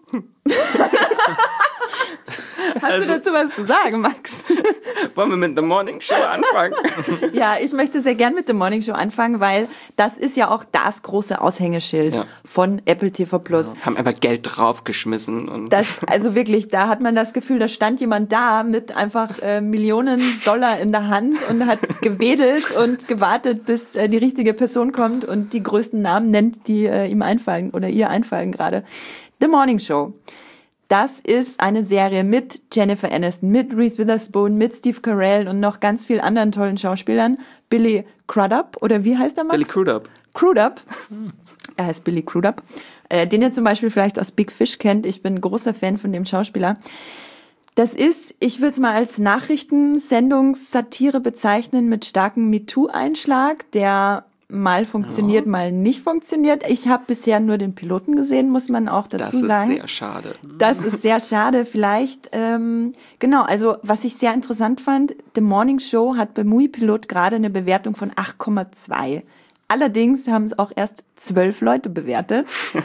Hast also, du dazu was zu sagen, Max? Wollen wir mit The Morning Show anfangen? Ja, ich möchte sehr gern mit The Morning Show anfangen, weil das ist ja auch das große Aushängeschild ja. von Apple T V Plus. Ja. Haben einfach Geld draufgeschmissen. Und das, also wirklich, da hat man das Gefühl, da stand jemand da mit einfach äh, Millionen Dollar in der Hand und hat gewedelt und gewartet, bis äh, die richtige Person kommt und die größten Namen nennt, die äh, ihm einfallen oder ihr einfallen gerade. The Morning Show. Das ist eine Serie mit Jennifer Aniston, mit Reese Witherspoon, mit Steve Carell und noch ganz vielen anderen tollen Schauspielern. Billy Crudup, oder wie heißt der Max? Billy Crudup. Crudup. Er heißt Billy Crudup. Äh, den ihr zum Beispiel vielleicht aus Big Fish kennt. Ich bin ein großer Fan von dem Schauspieler. Das ist, ich würde es mal als Nachrichtensendungssatire bezeichnen mit starkem MeToo-Einschlag, der mal funktioniert, ja. mal nicht funktioniert. Ich habe bisher nur den Piloten gesehen, muss man auch dazu sagen. Das ist sehr schade. Das ist sehr schade. Vielleicht, ähm, genau, also was ich sehr interessant fand, The Morning Show hat bei Movie-Pilot gerade eine Bewertung von acht Komma zwei. Allerdings haben es auch erst zwölf Leute bewertet.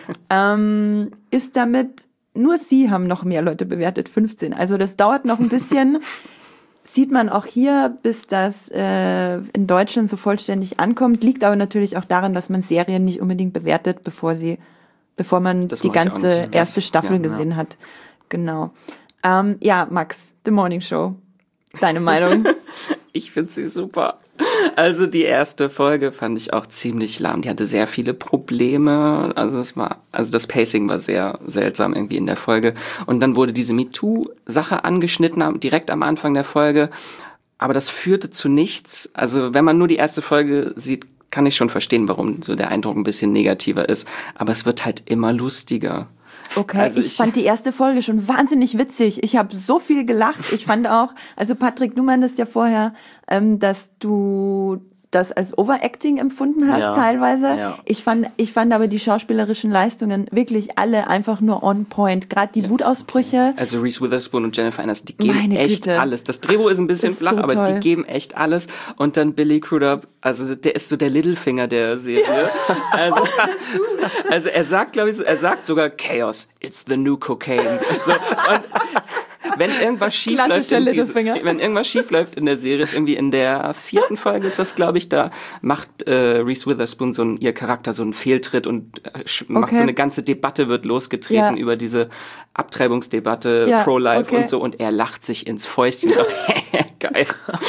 ähm, ist damit, nur sie haben noch mehr Leute bewertet, fünfzehn. Also das dauert noch ein bisschen. Sieht man auch hier, bis das äh, in Deutschland so vollständig ankommt. Liegt aber natürlich auch daran, dass man Serien nicht unbedingt bewertet, bevor sie, bevor man das die ganze erste Staffel ja, gesehen ja. hat. Genau. Ähm, ja, Max, The Morning Show. Deine Meinung? Ich finde sie super. Also die erste Folge fand ich auch ziemlich lahm. Die hatte sehr viele Probleme. Also es war, also das Pacing war sehr seltsam irgendwie in der Folge. Und dann wurde diese MeToo-Sache angeschnitten direkt am Anfang der Folge. Aber das führte zu nichts. Also wenn man nur die erste Folge sieht, kann ich schon verstehen, warum so der Eindruck ein bisschen negativer ist. Aber es wird halt immer lustiger. Okay, also ich, ich fand die erste Folge schon wahnsinnig witzig. Ich habe so viel gelacht. Ich fand auch, also Patrick, du meintest ja vorher, ähm, dass du das als Overacting empfunden hast ja, teilweise. Ja. Ich fand, ich fand aber die schauspielerischen Leistungen wirklich alle einfach nur on point. Gerade die ja, Wutausbrüche. Okay. Also Reese Witherspoon und Jennifer Aniston, die geben Meine echt Güte. alles. Das Drehbuch ist ein bisschen ist flach, so aber toll. Die geben echt alles. Und dann Billy Crudup, also der ist so der Littlefinger der Serie. Ja. Also, also er sagt, glaube ich, er sagt sogar Chaos, it's the new cocaine. So, und wenn irgendwas schief läuft in diese, wenn irgendwas schief läuft in der Serie, ist irgendwie in der vierten Folge ist das, glaube ich, da macht äh, Reese Witherspoon so ein, ihr Charakter so einen Fehltritt und äh, macht okay. so eine ganze Debatte wird losgetreten ja. über diese Abtreibungsdebatte, ja, Pro-Life okay. und so und er lacht sich ins Fäustchen und sagt, geil.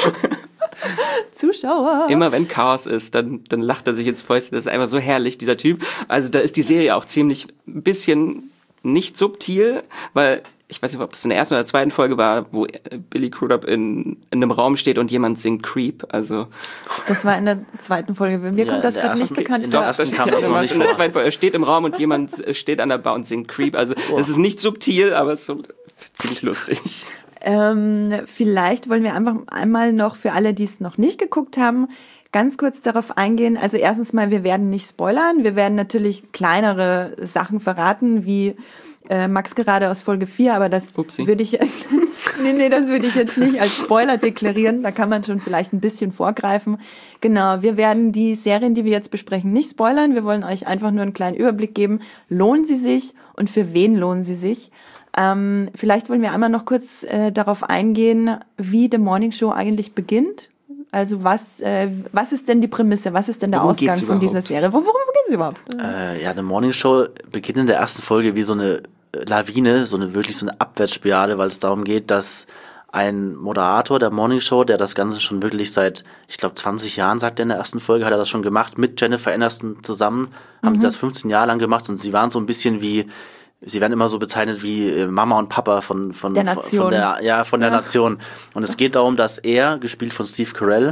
Zuschauer. Immer wenn Chaos ist, dann, dann lacht er sich ins Fäustchen. Das ist einfach so herrlich, dieser Typ. Also da ist die Serie auch ziemlich ein bisschen nicht subtil, weil ich weiß nicht, ob das in der ersten oder zweiten Folge war, wo Billy Crudup in, in einem Raum steht und jemand singt Creep, also. Das war in der zweiten Folge. Mir ja, kommt das gerade nicht bekannt vor. In der ersten kam das noch nicht vor. In der zweiten Folge. Er steht im Raum und jemand steht an der Bar und singt Creep, also, es ist nicht subtil, aber es ist so ziemlich lustig. Ähm, vielleicht wollen wir einfach einmal noch für alle, die es noch nicht geguckt haben, ganz kurz darauf eingehen. Also erstens mal, wir werden nicht spoilern. Wir werden natürlich kleinere Sachen verraten, wie äh, Max gerade aus Folge vier, aber das Upsi. würde ich nee, nee, das würde ich jetzt nicht als Spoiler deklarieren. Da kann man schon vielleicht ein bisschen vorgreifen. Genau, wir werden die Serien, die wir jetzt besprechen, nicht spoilern. Wir wollen euch einfach nur einen kleinen Überblick geben. Lohnen sie sich und für wen lohnen sie sich? Ähm, vielleicht wollen wir einmal noch kurz äh, darauf eingehen, wie The Morning Show eigentlich beginnt. Also was, äh, was ist denn die Prämisse? Was ist denn der Worum Ausgang geht's von dieser überhaupt? Serie? Worum geht es überhaupt? Äh, ja, The Morning Show beginnt in der ersten Folge wie so eine Lawine, so eine wirklich so eine Abwärtsspirale, weil es darum geht, dass ein Moderator der Morning Show, der das Ganze schon wirklich seit, ich glaube, zwanzig Jahren, sagt er in der ersten Folge, hat er das schon gemacht, mit Jennifer Aniston zusammen, haben die das fünfzehn Jahre lang gemacht und sie waren so ein bisschen wie, sie werden immer so bezeichnet wie äh, Mama und Papa von, von, Der von, Nation. von der, ja, von der Ja. Nation. Und es geht darum, dass er, gespielt von Steve Carell,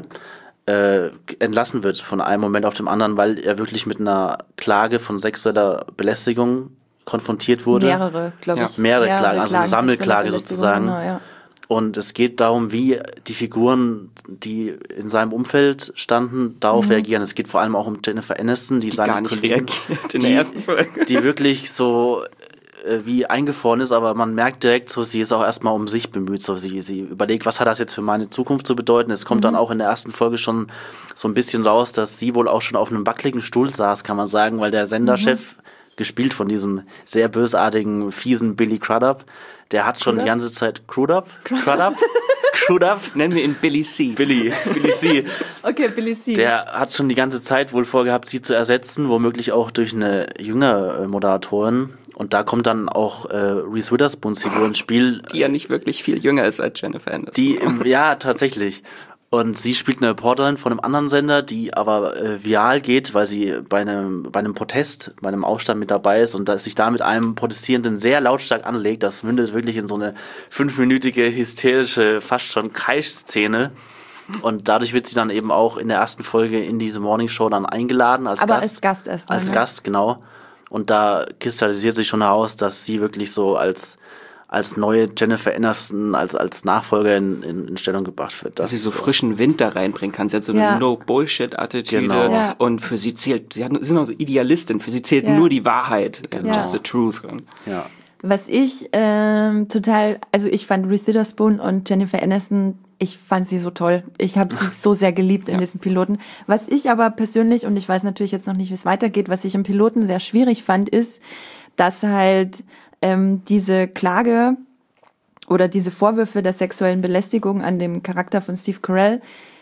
äh, entlassen wird von einem Moment auf den anderen, weil er wirklich mit einer Klage von sexueller Belästigung konfrontiert wurde. Mehrere, glaube Ja. ich. Mehrere Klagen, also eine Sammelklage sexuelle sozusagen. Belästigung, Genau, ja. Und es geht darum, wie die Figuren, die in seinem Umfeld standen, darauf reagieren. Es geht vor allem auch um Jennifer Aniston, die, Die seine gar nicht Kollegin- reagiert in die, der ersten Folge. die wirklich so äh, wie eingefroren ist, aber man merkt direkt, so sie ist auch erstmal um sich bemüht. So sie, sie überlegt, was hat das jetzt für meine Zukunft zu bedeuten. Es kommt dann auch in der ersten Folge schon so ein bisschen raus, dass sie wohl auch schon auf einem wackeligen Stuhl saß, kann man sagen, weil der Senderchef, gespielt von diesem sehr bösartigen, fiesen Billy Crudup, der hat schon die ganze Zeit Crudup? Crudup? Crudup? Nennen wir ihn Billy C. Billy, Billy C. Okay, Billy C. Der hat schon die ganze Zeit wohl vorgehabt, sie zu ersetzen, womöglich auch durch eine jüngere Moderatorin. Und da kommt dann auch äh, Reese Witherspoons Figur ins Spiel, Die ja nicht wirklich viel jünger ist als Jennifer Aniston. die, im, ja, tatsächlich. Und sie spielt eine Reporterin von einem anderen Sender, die aber äh, viral geht, weil sie bei einem, bei einem Protest, bei einem Aufstand mit dabei ist und dass sich da mit einem Protestierenden sehr lautstark anlegt. Das mündet wirklich in so eine fünfminütige, hysterische, fast schon Kreischszene. Und dadurch wird sie dann eben auch in der ersten Folge in diese Morningshow dann eingeladen als Aber Gast. als Gast erstmal, Als ne? Gast, genau. Und da kristallisiert sich schon heraus, dass sie wirklich so als als neue Jennifer Aniston, als, als Nachfolger in, in, in Stellung gebracht wird. dass sie so ist frischen Wind da reinbringen kann. Sie hat so eine Ja. No-Bullshit-Attitüde. Genau. Ja. Und für sie zählt, sie hat, sie ist noch so Idealistin, für sie zählt Ja. nur die Wahrheit. Genau. Just the truth. Ja. Was ich ähm, total, also ich fand Reese Witherspoon und Jennifer Aniston, ich fand sie so toll. Ich habe sie so sehr geliebt in Ja. diesem Piloten. Was ich aber persönlich, und ich weiß natürlich jetzt noch nicht, wie es weitergeht, was ich im Piloten sehr schwierig fand, ist, dass halt ähm, diese Klage oder diese Vorwürfe der sexuellen Belästigung an dem Charakter von Steve Carell,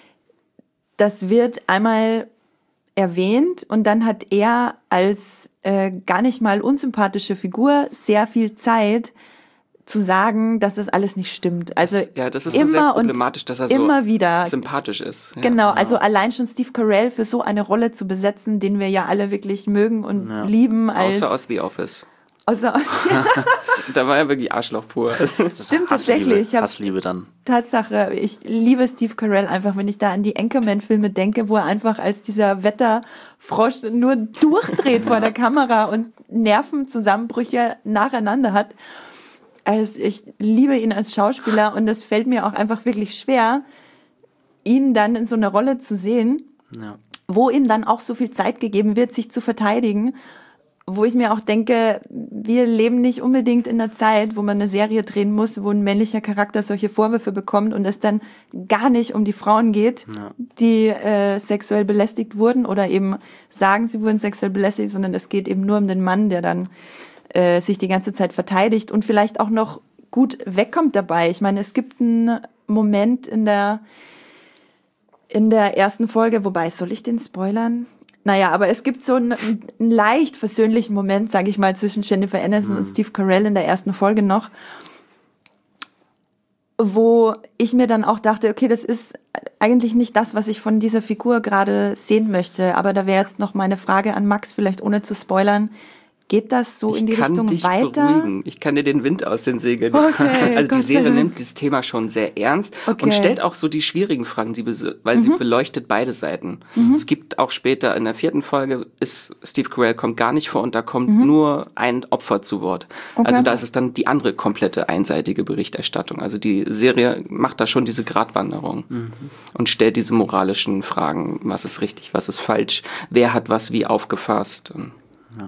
das wird einmal erwähnt und dann hat er als äh, gar nicht mal unsympathische Figur sehr viel Zeit zu sagen, dass das alles nicht stimmt. Also Das, ja, das ist so immer sehr und problematisch, dass er so immer wieder. sympathisch ist. Ja. Genau, also allein schon Steve Carell für so eine Rolle zu besetzen, den wir ja alle wirklich mögen und Ja. lieben als Außer aus The Office. außer aus Da war er wirklich Arschloch pur. Stimmt Hassliebe, tatsächlich. Ich hab- Hassliebe dann. Tatsache, ich liebe Steve Carell einfach, wenn ich da an die Anchorman-Filme denke, wo er einfach als dieser Wetterfrosch nur durchdreht vor der Kamera und Nervenzusammenbrüche nacheinander hat. Also ich liebe ihn als Schauspieler und es fällt mir auch einfach wirklich schwer, ihn dann in so einer Rolle zu sehen, Ja. wo ihm dann auch so viel Zeit gegeben wird, sich zu verteidigen, wo ich mir auch denke, wir leben nicht unbedingt in einer Zeit, wo man eine Serie drehen muss, wo ein männlicher Charakter solche Vorwürfe bekommt und es dann gar nicht um die Frauen geht, Ja. die äh, sexuell belästigt wurden oder eben sagen, sie wurden sexuell belästigt, sondern es geht eben nur um den Mann, der dann äh, sich die ganze Zeit verteidigt und vielleicht auch noch gut wegkommt dabei. Ich meine, es gibt einen Moment in der in der ersten Folge, wobei, soll ich den spoilern? Naja, aber es gibt so einen, einen leicht versöhnlichen Moment, sage ich mal, zwischen Jennifer Aniston und Steve Carell in der ersten Folge noch, wo ich mir dann auch dachte, okay, das ist eigentlich nicht das, was ich von dieser Figur gerade sehen möchte. Aber da wäre jetzt noch meine Frage an Max, vielleicht ohne zu spoilern. Geht das so ich in die kann Richtung dich weiter? Beruhigen. Ich kann dir den Wind aus den Segeln. Okay, also die Gott sei Serie Dank. nimmt dieses Thema schon sehr ernst Okay. und stellt auch so die schwierigen Fragen, sie bes- weil mhm. sie beleuchtet beide Seiten. Mhm. Es gibt auch später in der vierten Folge, ist Steve Carell kommt gar nicht vor und da kommt mhm. nur ein Opfer zu Wort. Okay. Also da ist es dann die andere komplette einseitige Berichterstattung. Also die Serie macht da schon diese Gratwanderung mhm. und stellt diese moralischen Fragen, was ist richtig, was ist falsch, wer hat was wie aufgefasst. Ja.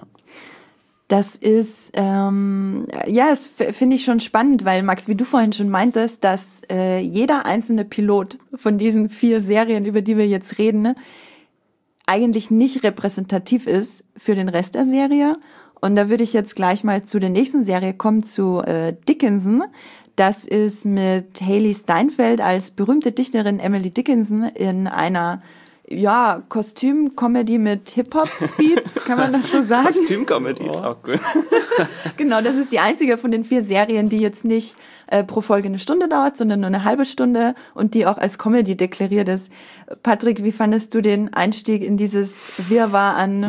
Das ist, ähm, ja, das f- finde ich schon spannend, weil Max, wie du vorhin schon meintest, dass äh, jeder einzelne Pilot von diesen vier Serien, über die wir jetzt reden, ne, eigentlich nicht repräsentativ ist für den Rest der Serie. Und da würde ich jetzt gleich mal zu der nächsten Serie kommen, zu äh, Dickinson. Das ist mit Hailee Steinfeld als berühmte Dichterin Emily Dickinson in einer ja, Kostüm-Comedy mit Hip-Hop-Beats, kann man das so sagen? Kostüm-Comedy ist auch gut. Genau, das ist die einzige von den vier Serien, die jetzt nicht äh, pro Folge eine Stunde dauert, sondern nur eine halbe Stunde und die auch als Comedy deklariert ist. Patrick, wie fandest du den Einstieg in dieses Wirrwarr an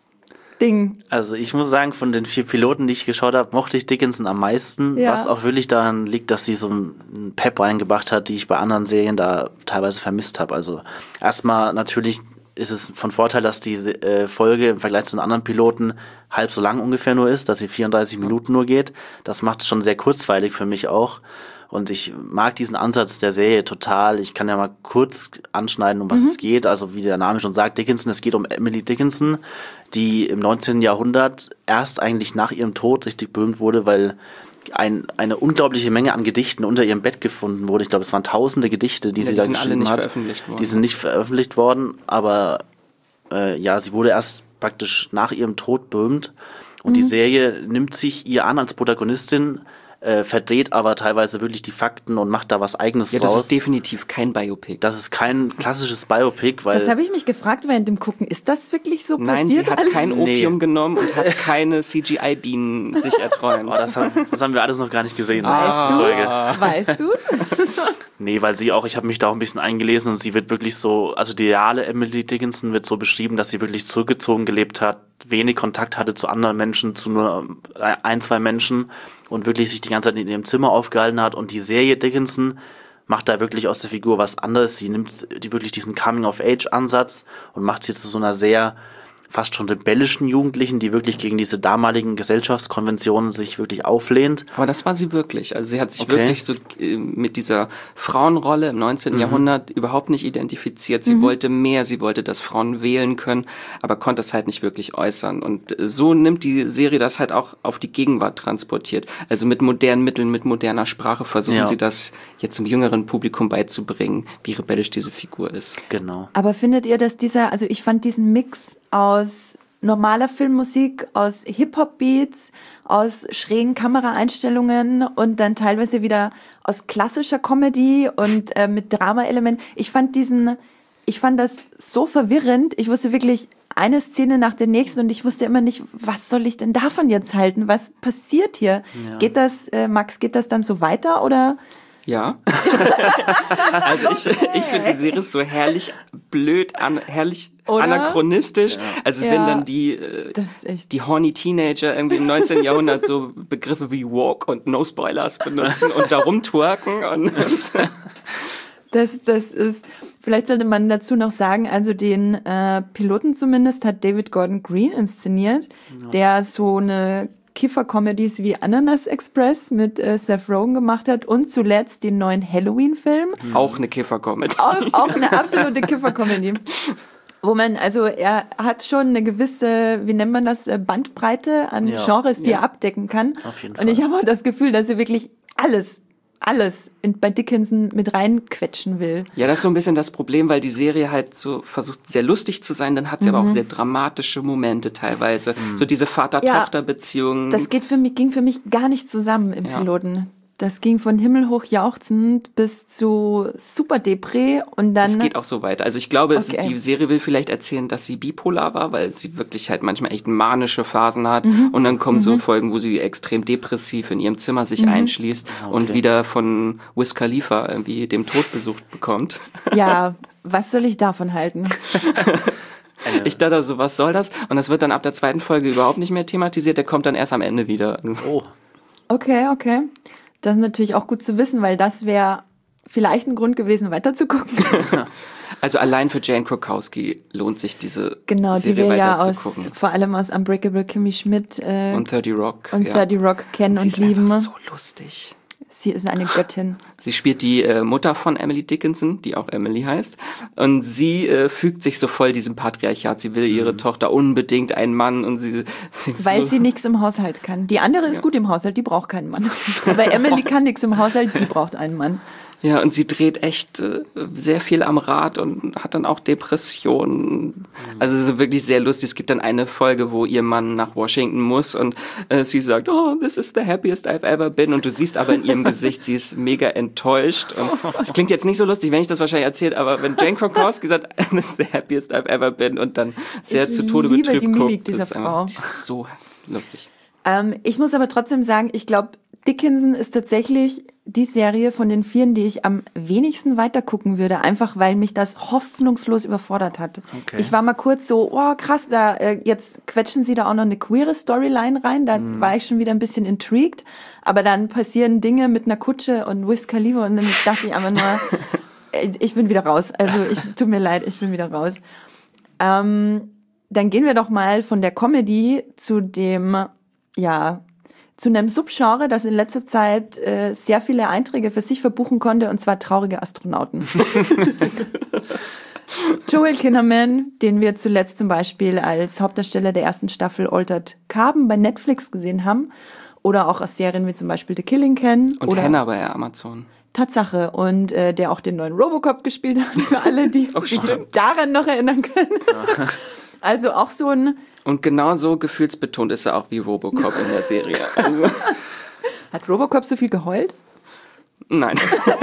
Ding? Also ich muss sagen, von den vier Piloten, die ich geschaut habe, mochte ich Dickinson am meisten, Ja. was auch wirklich daran liegt, dass sie so einen Pep reingebracht hat, die ich bei anderen Serien da teilweise vermisst habe. Also erstmal natürlich ist es von Vorteil, dass die äh, Folge im Vergleich zu den anderen Piloten halb so lang ungefähr nur ist, dass sie vierunddreißig Minuten nur geht. Das macht es schon sehr kurzweilig für mich auch. Und ich mag diesen Ansatz der Serie total. Ich kann ja mal kurz anschneiden, um was mhm. es geht. Also wie der Name schon sagt, Dickinson, es geht um Emily Dickinson, die im neunzehnten Jahrhundert erst eigentlich nach ihrem Tod richtig berühmt wurde, weil ein, eine unglaubliche Menge an Gedichten unter ihrem Bett gefunden wurde. Ich glaube, es waren tausende Gedichte, die ja, sie die da sind geschrieben alle nicht hat. Veröffentlicht worden. Die sind nicht veröffentlicht worden, aber äh, ja, sie wurde erst praktisch nach ihrem Tod berühmt. Und mhm. die Serie nimmt sich ihr an als Protagonistin, Äh, verdreht aber teilweise wirklich die Fakten und macht da was Eigenes ja, draus. das ist definitiv kein Biopic. Das ist kein klassisches Biopic, weil... Das habe ich mich gefragt während dem Gucken. Ist das wirklich so Nein, passiert? sie hat alles? kein Nee. Opium genommen und hat keine C G I-Bienen sich erträumt. Oh, das, haben, das haben wir alles noch gar nicht gesehen. Weißt in der du? Folge. Weißt du's? Nee, weil sie auch, ich habe mich da auch ein bisschen eingelesen und sie wird wirklich so, also die reale Emily Dickinson wird so beschrieben, dass sie wirklich zurückgezogen gelebt hat, wenig Kontakt hatte zu anderen Menschen, zu nur ein, zwei Menschen und wirklich sich die ganze Zeit in ihrem Zimmer aufgehalten hat. Und die Serie Dickinson macht da wirklich aus der Figur was anderes. Sie nimmt die wirklich diesen Coming-of-Age-Ansatz und macht sie zu so einer sehr fast schon rebellischen Jugendlichen, die wirklich gegen diese damaligen Gesellschaftskonventionen sich wirklich auflehnt. Aber das war sie wirklich. Also sie hat sich Okay. wirklich so äh, mit dieser Frauenrolle im neunzehnten Mhm. Jahrhundert überhaupt nicht identifiziert. Sie Mhm. wollte mehr, sie wollte, dass Frauen wählen können, aber konnte es halt nicht wirklich äußern. Und äh, so nimmt die Serie das halt auch auf die Gegenwart transportiert. Also mit modernen Mitteln, mit moderner Sprache versuchen Ja. sie das jetzt zum jüngeren Publikum beizubringen, wie rebellisch diese Figur ist. Genau. Aber findet ihr, dass dieser, also ich fand diesen Mix aus normaler Filmmusik, aus Hip-Hop-Beats, aus schrägen Kameraeinstellungen und dann teilweise wieder aus klassischer Comedy und äh, mit Drama-Elementen. Ich fand diesen, ich fand das so verwirrend. Ich wusste wirklich eine Szene nach der nächsten und ich wusste immer nicht, was soll ich denn davon jetzt halten? Was passiert hier? Ja. Geht das, äh, Max, geht das dann so weiter oder? Ja. Also ich, ich finde die Serie so herrlich blöd, an, herrlich Oder? anachronistisch. Ja. Also Ja. wenn dann die, äh, Das ist echt. die horny Teenager irgendwie im neunzehnten Jahrhundert so Begriffe wie Walk und No Spoilers benutzen und darum twerken. Und Das, das ist, vielleicht sollte man dazu noch sagen, also den äh, Piloten zumindest hat David Gordon Green inszeniert, der so eine Kiffer-Comedies wie Ananas Express mit äh, Seth Rogen gemacht hat und zuletzt den neuen Halloween-Film. auch eine Kiffer-Comedy. Auch, auch eine absolute Kiffer-Comedy. Wo man, also er hat schon eine gewisse, wie nennt man das, äh, Bandbreite an Ja. Genres, die Ja. er abdecken kann. Auf jeden Und ich Fall. habe auch das Gefühl, dass er wirklich alles, alles in, bei Dickinson mit reinquetschen will. Ja, das ist so ein bisschen das Problem, weil die Serie halt so versucht, sehr lustig zu sein, dann hat sie aber auch sehr dramatische Momente teilweise. So diese Vater-Tochter-Beziehung. Das geht für mich, ging für mich gar nicht zusammen im Ja. Piloten. Das ging von himmelhoch jauchzend bis zu super Depré und dann... Das geht auch so weit. Also ich glaube, es, Okay. die Serie will vielleicht erzählen, dass sie bipolar war, weil sie wirklich halt manchmal echt manische Phasen hat. Mhm. Und dann kommen so Folgen, wo sie extrem depressiv in ihrem Zimmer sich Mhm. einschließt Okay. und wieder von Wiz Khalifa irgendwie dem Tod besucht bekommt. Ja, was soll ich davon halten? Ich dachte so, was soll das? Und das wird dann ab der zweiten Folge überhaupt nicht mehr thematisiert, der kommt dann erst am Ende wieder. Oh. Okay, okay. Das ist natürlich auch gut zu wissen, weil das wäre vielleicht ein Grund gewesen, weiterzugucken. Also allein für Jane Krakowski lohnt sich diese genau, Serie die wir ja weiterzugucken. aus, vor allem aus Unbreakable Kimmy Schmidt äh, und thirty Rock. und ja. thirty Rock kennen Sie und ist lieben. einfach so lustig. Sie ist eine Göttin. Sie spielt die äh, Mutter von Emily Dickinson, die auch Emily heißt. Und sie äh, fügt sich so voll diesem Patriarchat. Sie will ihre mhm. Tochter unbedingt einen Mann und sie, sie Weil so sie nichts im Haushalt kann. Die andere ist ja. gut im Haushalt, die braucht keinen Mann. Aber Emily kann nichts im Haushalt, die braucht einen Mann. Ja, und sie dreht echt äh, sehr viel am Rad und hat dann auch Depressionen. Mhm. Also es ist wirklich sehr lustig. Es gibt dann eine Folge, wo ihr Mann nach Washington muss und äh, sie sagt, oh, this is the happiest I've ever been. Und du siehst aber in ihrem Gesicht, sie ist mega enttäuscht. Und es klingt jetzt nicht so lustig, wenn ich das wahrscheinlich erzähle, aber wenn Jane Krakowski sagt, this is the happiest I've ever been und dann sehr ich zu Tode liebe betrübt die Mimik guckt, dieser ist, Frau. Die ist so lustig. Ähm, ich muss aber trotzdem sagen, ich glaube, Dickinson ist tatsächlich die Serie von den vieren, die ich am wenigsten weitergucken würde, einfach weil mich das hoffnungslos überfordert hat. Okay. Ich war mal kurz so, oh krass, da äh, jetzt quetschen sie da auch noch eine queere Storyline rein, da mm. war ich schon wieder ein bisschen intrigued, aber dann passieren Dinge mit einer Kutsche und Wiz Khalifa und dann dachte ich einfach nur, äh, ich bin wieder raus, also ich tut mir leid, ich bin wieder raus. Ähm, dann gehen wir doch mal von der Comedy zu dem, ja, zu einem Subgenre, das in letzter Zeit äh, sehr viele Einträge für sich verbuchen konnte, und zwar traurige Astronauten. Joel Kinnaman, den wir zuletzt zum Beispiel als Hauptdarsteller der ersten Staffel Altered Carbon bei Netflix gesehen haben, oder auch aus Serien wie zum Beispiel The Killing kennen. Und oder Hannah bei Amazon. Tatsache. Und äh, der auch den neuen Robocop gespielt hat, für alle, die oh, sich daran noch erinnern können. Also auch so ein... Und genauso gefühlsbetont ist er auch wie Robocop in der Serie. Also. Hat Robocop so viel geheult? Nein.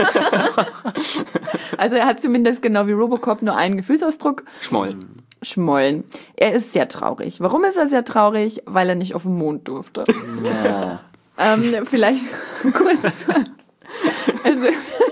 Also er hat zumindest genau wie Robocop nur einen Gefühlsausdruck. Schmollen. Schmollen. Er ist sehr traurig. Warum ist er sehr traurig? Weil er nicht auf den Mond durfte. Ja. ähm, vielleicht kurz... Also...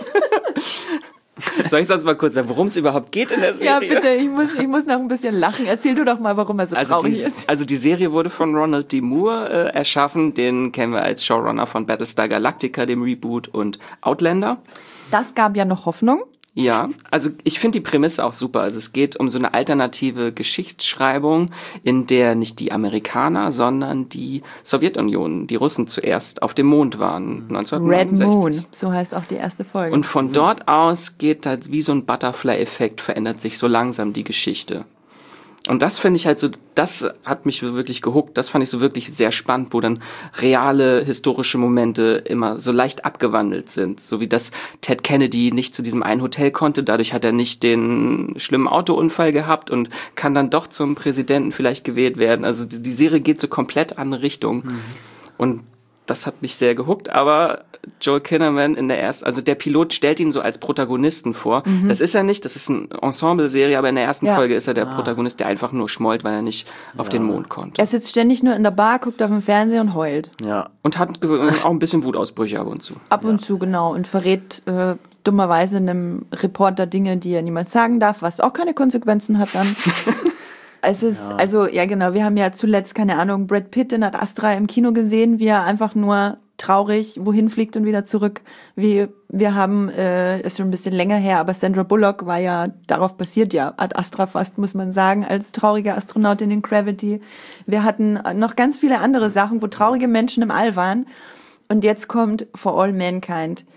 Soll ich sonst mal kurz sagen, worum es überhaupt geht in der Serie? Ja, bitte, ich muss, ich muss noch ein bisschen lachen. Erzähl du doch mal, warum er so also traurig die, ist. Also die Serie wurde von Ronald D. Moore äh, erschaffen. Den kennen wir als Showrunner von Battlestar Galactica, dem Reboot, und Outlander. Das gab ja noch Hoffnung. Ja, also ich finde die Prämisse auch super. Also es geht um so eine alternative Geschichtsschreibung, in der nicht die Amerikaner, sondern die Sowjetunion, die Russen zuerst auf dem Mond waren, neunzehnhundertneunundsechzig. Red Moon, so heißt auch die erste Folge. Und von dort aus geht halt wie so ein Butterfly-Effekt, verändert sich so langsam die Geschichte. Und das finde ich halt so, das hat mich wirklich gehuckt, das fand ich so wirklich sehr spannend, wo dann reale historische Momente immer so leicht abgewandelt sind. So wie dass Ted Kennedy nicht zu diesem einen Hotel konnte, dadurch hat er nicht den schlimmen Autounfall gehabt und kann dann doch zum Präsidenten vielleicht gewählt werden. Also die, die Serie geht so komplett andere Richtung. Mhm. Und das hat mich sehr gehuckt, aber Joel Kinnaman in der ersten, also der Pilot stellt ihn so als Protagonisten vor. Mhm. Das ist er nicht, das ist eine Ensemble-Serie, aber in der ersten ja. Folge ist er der ah. Protagonist, der einfach nur schmollt, weil er nicht ja. auf den Mond konnte. Er sitzt ständig nur in der Bar, guckt auf den Fernseher und heult. Ja. Und hat auch ein bisschen Wutausbrüche ab und zu. Ab und ja. zu, genau. Und verrät äh, dummerweise einem Reporter Dinge, die er niemals sagen darf, was auch keine Konsequenzen hat dann. Es ist, ja. also, ja genau, wir haben ja zuletzt, keine Ahnung, Brad Pitt in Ad Astra im Kino gesehen, wie er einfach nur traurig wohin fliegt und wieder zurück. Wir, wir haben, äh, ist schon ein bisschen länger her, aber Sandra Bullock war ja, darauf basiert ja Ad Astra fast, muss man sagen, als traurige Astronautin in Gravity. Wir hatten noch ganz viele andere Sachen, wo traurige Menschen im All waren. Und jetzt kommt For All Mankind.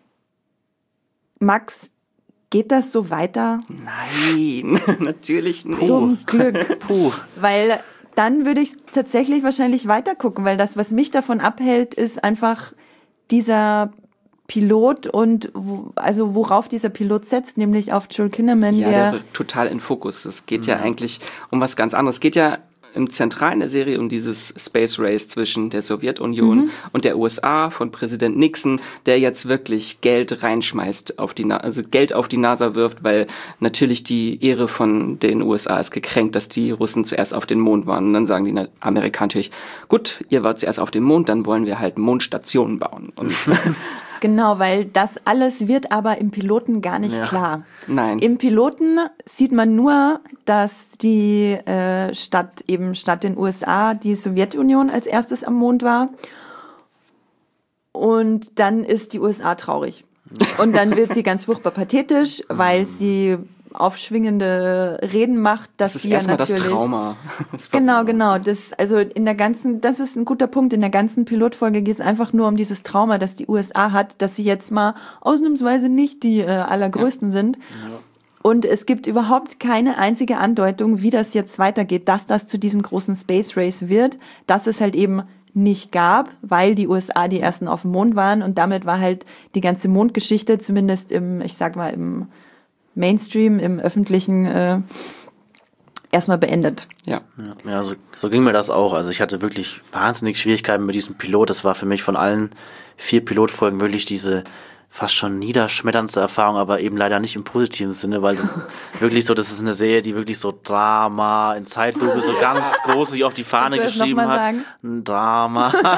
Max, geht das so weiter? Nein, natürlich nicht. Zum Glück. Puh. Weil dann würde ich tatsächlich wahrscheinlich weiter gucken, weil das, was mich davon abhält, ist einfach dieser Pilot und wo, also worauf dieser Pilot setzt, nämlich auf Joel Kinnaman. Ja, der, der wird total in Fokus. Es geht ja. ja eigentlich um was ganz anderes. Es geht ja im Zentralen der Serie um dieses Space Race zwischen der Sowjetunion mhm. und der U S A von Präsident Nixon, der jetzt wirklich Geld reinschmeißt, auf die Na- also Geld auf die NASA wirft, weil natürlich die Ehre von den U S A ist gekränkt, dass die Russen zuerst auf den Mond waren. Und dann sagen die Amerikaner natürlich, gut, ihr wart zuerst auf dem Mond, dann wollen wir halt Mondstationen bauen. Und Genau, weil das alles wird aber im Piloten gar nicht Ja. klar. Nein. Im Piloten sieht man nur, dass die äh, Stadt eben statt den U S A die Sowjetunion als erstes am Mond war. Und dann ist die U S A traurig. Und dann wird sie ganz furchtbar pathetisch, weil sie aufschwingende Reden macht, dass Das ist sie ja erstmal das natürlich... Trauma. Das Genau, genau. Das, also in der ganzen, das ist ein guter Punkt. In der ganzen Pilotfolge geht es einfach nur um dieses Trauma, das die U S A hat, dass sie jetzt mal ausnahmsweise nicht die äh, allergrößten sind. Und es gibt überhaupt keine einzige Andeutung, wie das jetzt weitergeht, dass das zu diesem großen Space Race wird, dass es halt eben nicht gab, weil die U S A die ersten auf dem Mond waren und damit war halt die ganze Mondgeschichte, zumindest im, ich sag mal, im Mainstream, im öffentlichen, äh, erstmal beendet. Ja. Ja, ja so, so ging mir das auch. Also ich hatte wirklich wahnsinnig Schwierigkeiten mit diesem Pilot. Das war für mich von allen vier Pilotfolgen wirklich diese fast schon niederschmetterndste Erfahrung, aber eben leider nicht im positiven Sinne, weil wirklich so, das ist eine Serie, die wirklich so Drama in Zeitlupe so ganz groß sich auf die Fahne Willst du das geschrieben noch mal hat. sagen? Ein Drama.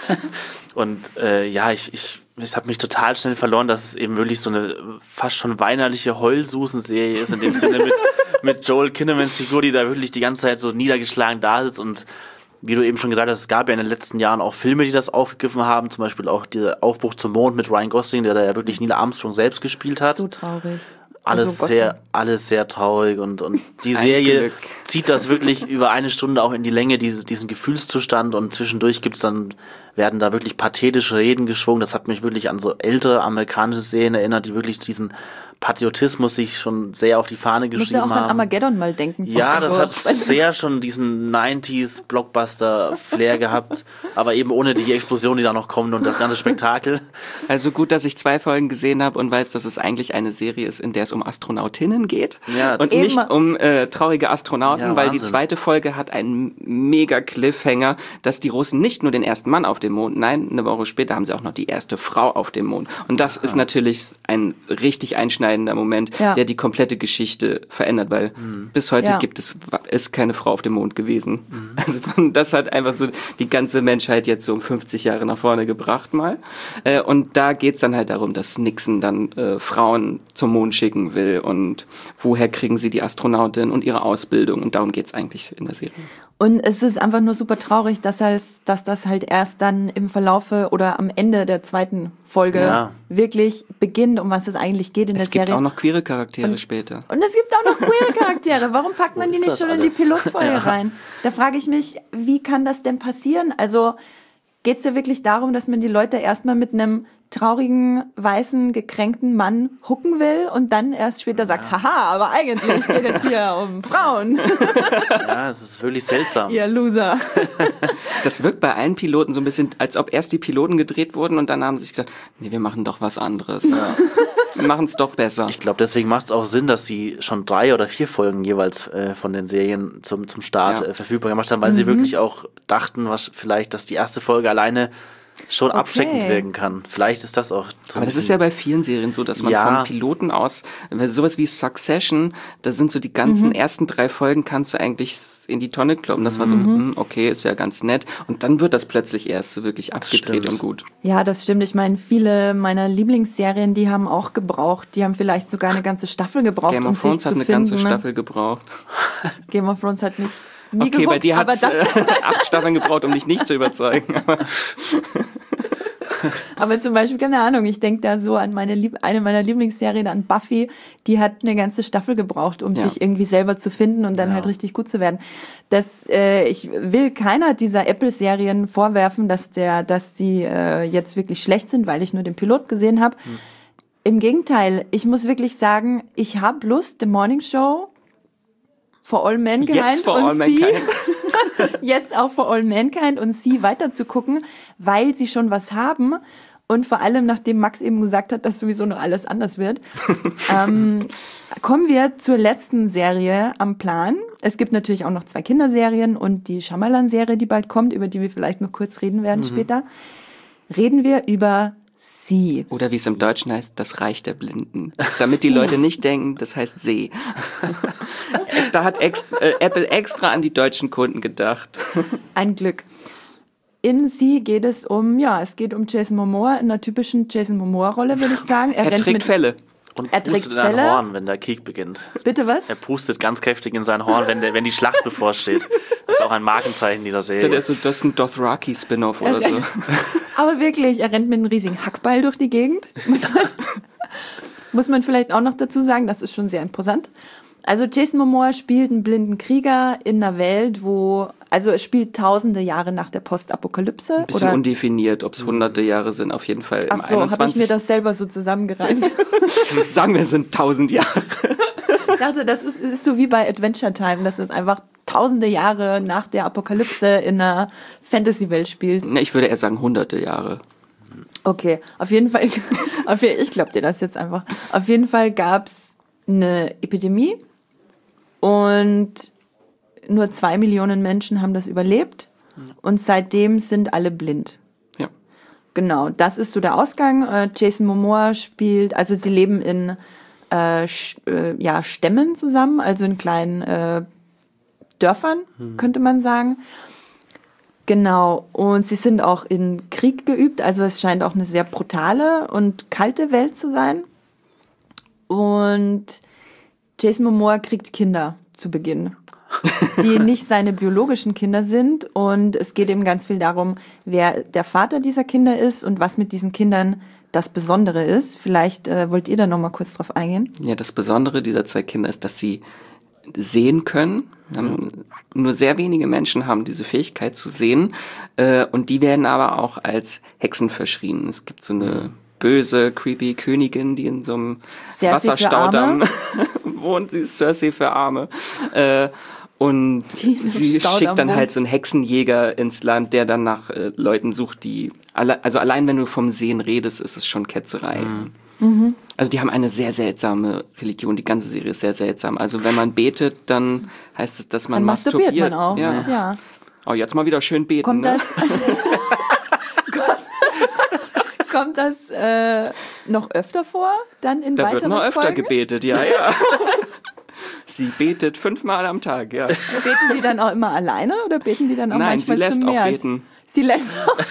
Und äh, ja, ich, ich, es hat mich total schnell verloren, dass es eben wirklich so eine fast schon weinerliche Heulsusen-Serie ist, in dem Sinne mit, mit Joel Kinnaman's Figur, die da wirklich die ganze Zeit so niedergeschlagen da sitzt und wie du eben schon gesagt hast, es gab ja in den letzten Jahren auch Filme, die das aufgegriffen haben, zum Beispiel auch der Aufbruch zum Mond mit Ryan Gosling, der da ja wirklich Neil Armstrong selbst gespielt hat. So traurig. Alles Also sehr, alles sehr traurig und, und die Ein Serie Glück. zieht das wirklich über eine Stunde auch in die Länge, diese, diesen Gefühlszustand und zwischendurch gibt's dann, werden da wirklich pathetische Reden geschwungen. Das hat mich wirklich an so ältere amerikanische Serien erinnert, die wirklich diesen Patriotismus sich schon sehr auf die Fahne Ich muss geschrieben ja auch haben. an Armageddon mal denken. Ja, das hat Furchtbar. sehr schon diesen neunziger Blockbuster-Flair gehabt, aber eben ohne die Explosion, die da noch kommt und das ganze Spektakel. Also gut, dass ich zwei Folgen gesehen habe und weiß, dass es eigentlich eine Serie ist, in der es um Astronautinnen geht Ja, und eben. nicht um äh, traurige Astronauten, Ja, weil die Wahnsinn. zweite Folge hat einen mega Cliffhanger, dass die Russen nicht nur den ersten Mann auf dem Mond, nein, eine Woche später haben sie auch noch die erste Frau auf dem Mond. Und das ist natürlich ein richtig einschneidender Moment, Ja. der die komplette Geschichte verändert, weil bis heute Ja. gibt es ist keine Frau auf dem Mond gewesen. Also von- das hat einfach so die ganze Menschheit jetzt so um fünfzig Jahre nach vorne gebracht mal. Äh, und da geht's dann halt darum, dass Nixon dann äh, Frauen zum Mond schicken will und woher kriegen sie die Astronautin und ihre Ausbildung und darum geht's eigentlich in der Serie. Und es ist einfach nur super traurig, dass, als, dass das halt erst dann im Verlaufe oder am Ende der zweiten Folge Ja. wirklich beginnt, um was es eigentlich geht in Es der gibt Serie. auch noch queere Charaktere später. Und es gibt auch noch queere Charaktere. Warum packt man Wo die ist nicht das schon in alles? die Pilotfolge Ja. rein? Da frage ich mich, wie kann das denn passieren? Also geht es ja wirklich darum, dass man die Leute erstmal mit einem traurigen, weißen, gekränkten Mann hooken will und dann erst später sagt, haha, aber eigentlich geht es hier um Frauen, Ja, es ist wirklich seltsam. ihr Loser. Das wirkt bei allen Piloten so ein bisschen, als ob erst die Piloten gedreht wurden und dann haben sie sich gesagt, nee, wir machen doch was anderes. Wir machen es doch besser. Ich glaube, deswegen macht es auch Sinn, dass sie schon drei oder vier Folgen jeweils äh, von den Zum, zum, zum Start Ja. äh, verfügbar gemacht haben, weil sie wirklich auch dachten, was vielleicht, dass die erste Folge alleine schon Okay. abschreckend wirken kann. Vielleicht ist das auch so Aber das ist ja bei vielen Serien so, dass man Ja. vom Piloten aus, wenn sowas wie Succession, da sind so die ganzen ersten drei Folgen, kannst du eigentlich in die Tonne kloppen. Das war so, hm, okay, ist ja ganz nett. Und dann wird das plötzlich erst so wirklich abgedreht stimmt. und gut. Ja, das stimmt. Ich meine, viele meiner Lieblingsserien, die haben auch gebraucht. Die haben vielleicht sogar eine ganze Staffel gebraucht, Game um of Thrones sich hat zu eine finden. ganze ne? Staffel gebraucht. Game of Thrones hat mich nie Okay, geguckt, bei dir aber hat das, äh, acht Staffeln gebraucht, um dich nicht zu überzeugen. Aber aber zum Beispiel, keine Ahnung, ich denke da so an meine Lieb eine meiner Lieblingsserien, an Buffy, die hat eine ganze Staffel gebraucht, um Ja. sich irgendwie selber zu finden und dann Ja. halt richtig gut zu werden. Das, äh, ich will keiner dieser Apple-Serien vorwerfen, dass der, dass die äh, jetzt wirklich schlecht sind, weil ich nur den Pilot gesehen habe. Hm. Im Gegenteil, ich muss wirklich sagen, ich habe Lust, The Morning Show For All Mankind Jetzt For und All Sie, Mankind. jetzt auch For All Mankind und Sie weiter zu gucken, weil sie schon was haben und vor allem, nachdem Max eben gesagt hat, dass sowieso noch alles anders wird, ähm, kommen wir zur letzten Serie am Plan. Es gibt natürlich auch noch zwei Kinderserien und die Shyamalan-Serie, die bald kommt, über die wir vielleicht noch kurz reden werden später. Reden wir über Sie. Oder wie es im Deutschen heißt, das Reich der Blinden. Damit die Leute nicht denken, das heißt See. Da hat ex äh, Apple extra an die deutschen Kunden gedacht. Ein Glück. in sie geht es um, ja, es geht um Jason Momoa in einer typischen Jason Momoa-Rolle, würde ich sagen. Er, er rennt trägt mit, Fälle. Und Er pustet trägt in ein Fälle. Horn, wenn der Krieg beginnt. Bitte was? Er pustet ganz kräftig in sein Horn, wenn, der, wenn die Schlacht bevorsteht. Das ist auch ein Markenzeichen dieser Serie. Das ist, so, das ist ein Dothraki-Spin-Off oder so. Aber wirklich, er rennt mit einem riesigen Hackball durch die Gegend. Muss man, muss man vielleicht auch noch dazu sagen, das ist schon sehr imposant. Also Jason Momoa spielt einen blinden Krieger in einer Welt, wo, also es spielt tausende Jahre nach der Postapokalypse. Ein bisschen oder, undefiniert, ob es hunderte Jahre sind, auf jeden Fall im ach so, habe ich mir einundzwanzigsten das selber so zusammengereimt. Sagen wir, es sind tausend Jahre. Ich dachte, das ist, ist so wie bei Adventure Time, dass es einfach tausende Jahre nach der Apokalypse in einer Fantasy-Welt spielt. Ne, ich würde eher sagen hunderte Jahre. Okay, auf jeden Fall, auf, je- ich glaube dir das jetzt einfach. Auf jeden Fall gab es eine Epidemie und nur zwei Millionen Menschen haben das überlebt und seitdem sind alle blind. Ja. Genau, das ist so der Ausgang. Äh, Jason Momoa spielt, also sie leben in äh, Sch- äh, ja, Stämmen zusammen, also in kleinen äh, Dörfern, könnte man sagen. Genau, und sie sind auch in Krieg geübt, also es scheint auch eine sehr brutale und kalte Welt zu sein. Und Jason Momoa kriegt Kinder zu Beginn, die nicht seine biologischen Kinder sind. Und es geht eben ganz viel darum, wer der Vater dieser Kinder ist und was mit diesen Kindern das Besondere ist. Vielleicht äh, wollt ihr da noch mal kurz drauf eingehen. Ja, das Besondere dieser zwei Kinder ist, dass sie sehen können. Haben, nur sehr wenige Menschen haben diese Fähigkeit zu sehen. Äh, und die werden aber auch als Hexen verschrien. Es gibt so eine böse, creepy Königin, die in so einem Cersei für Wasserstaudamm wohnt. Sie ist Cersei für Arme. Äh, und Die in so einem sie Staudamm schickt dann wohnt. halt so einen Hexenjäger ins Land, der dann nach äh, Leuten sucht, die alle, also allein wenn du vom Sehen redest, ist es schon Ketzerei. Mhm. Also die haben eine sehr seltsame Religion, die ganze Serie ist sehr seltsam. Also wenn man betet, dann heißt es, dass man Dann masturbiert masturbiert. man auch. Ja. Ja. Oh, jetzt mal wieder schön beten, Kommt ne? das, kommt, kommt das äh, noch öfter vor? Dann in Da wird weiteren noch öfter Folgen? gebetet, ja, ja. Sie betet fünfmal am Tag, ja. Beten die dann auch immer alleine oder beten die dann auch Nein, sie manchmal lässt zum auch März? beten. Sie lässt auch beten.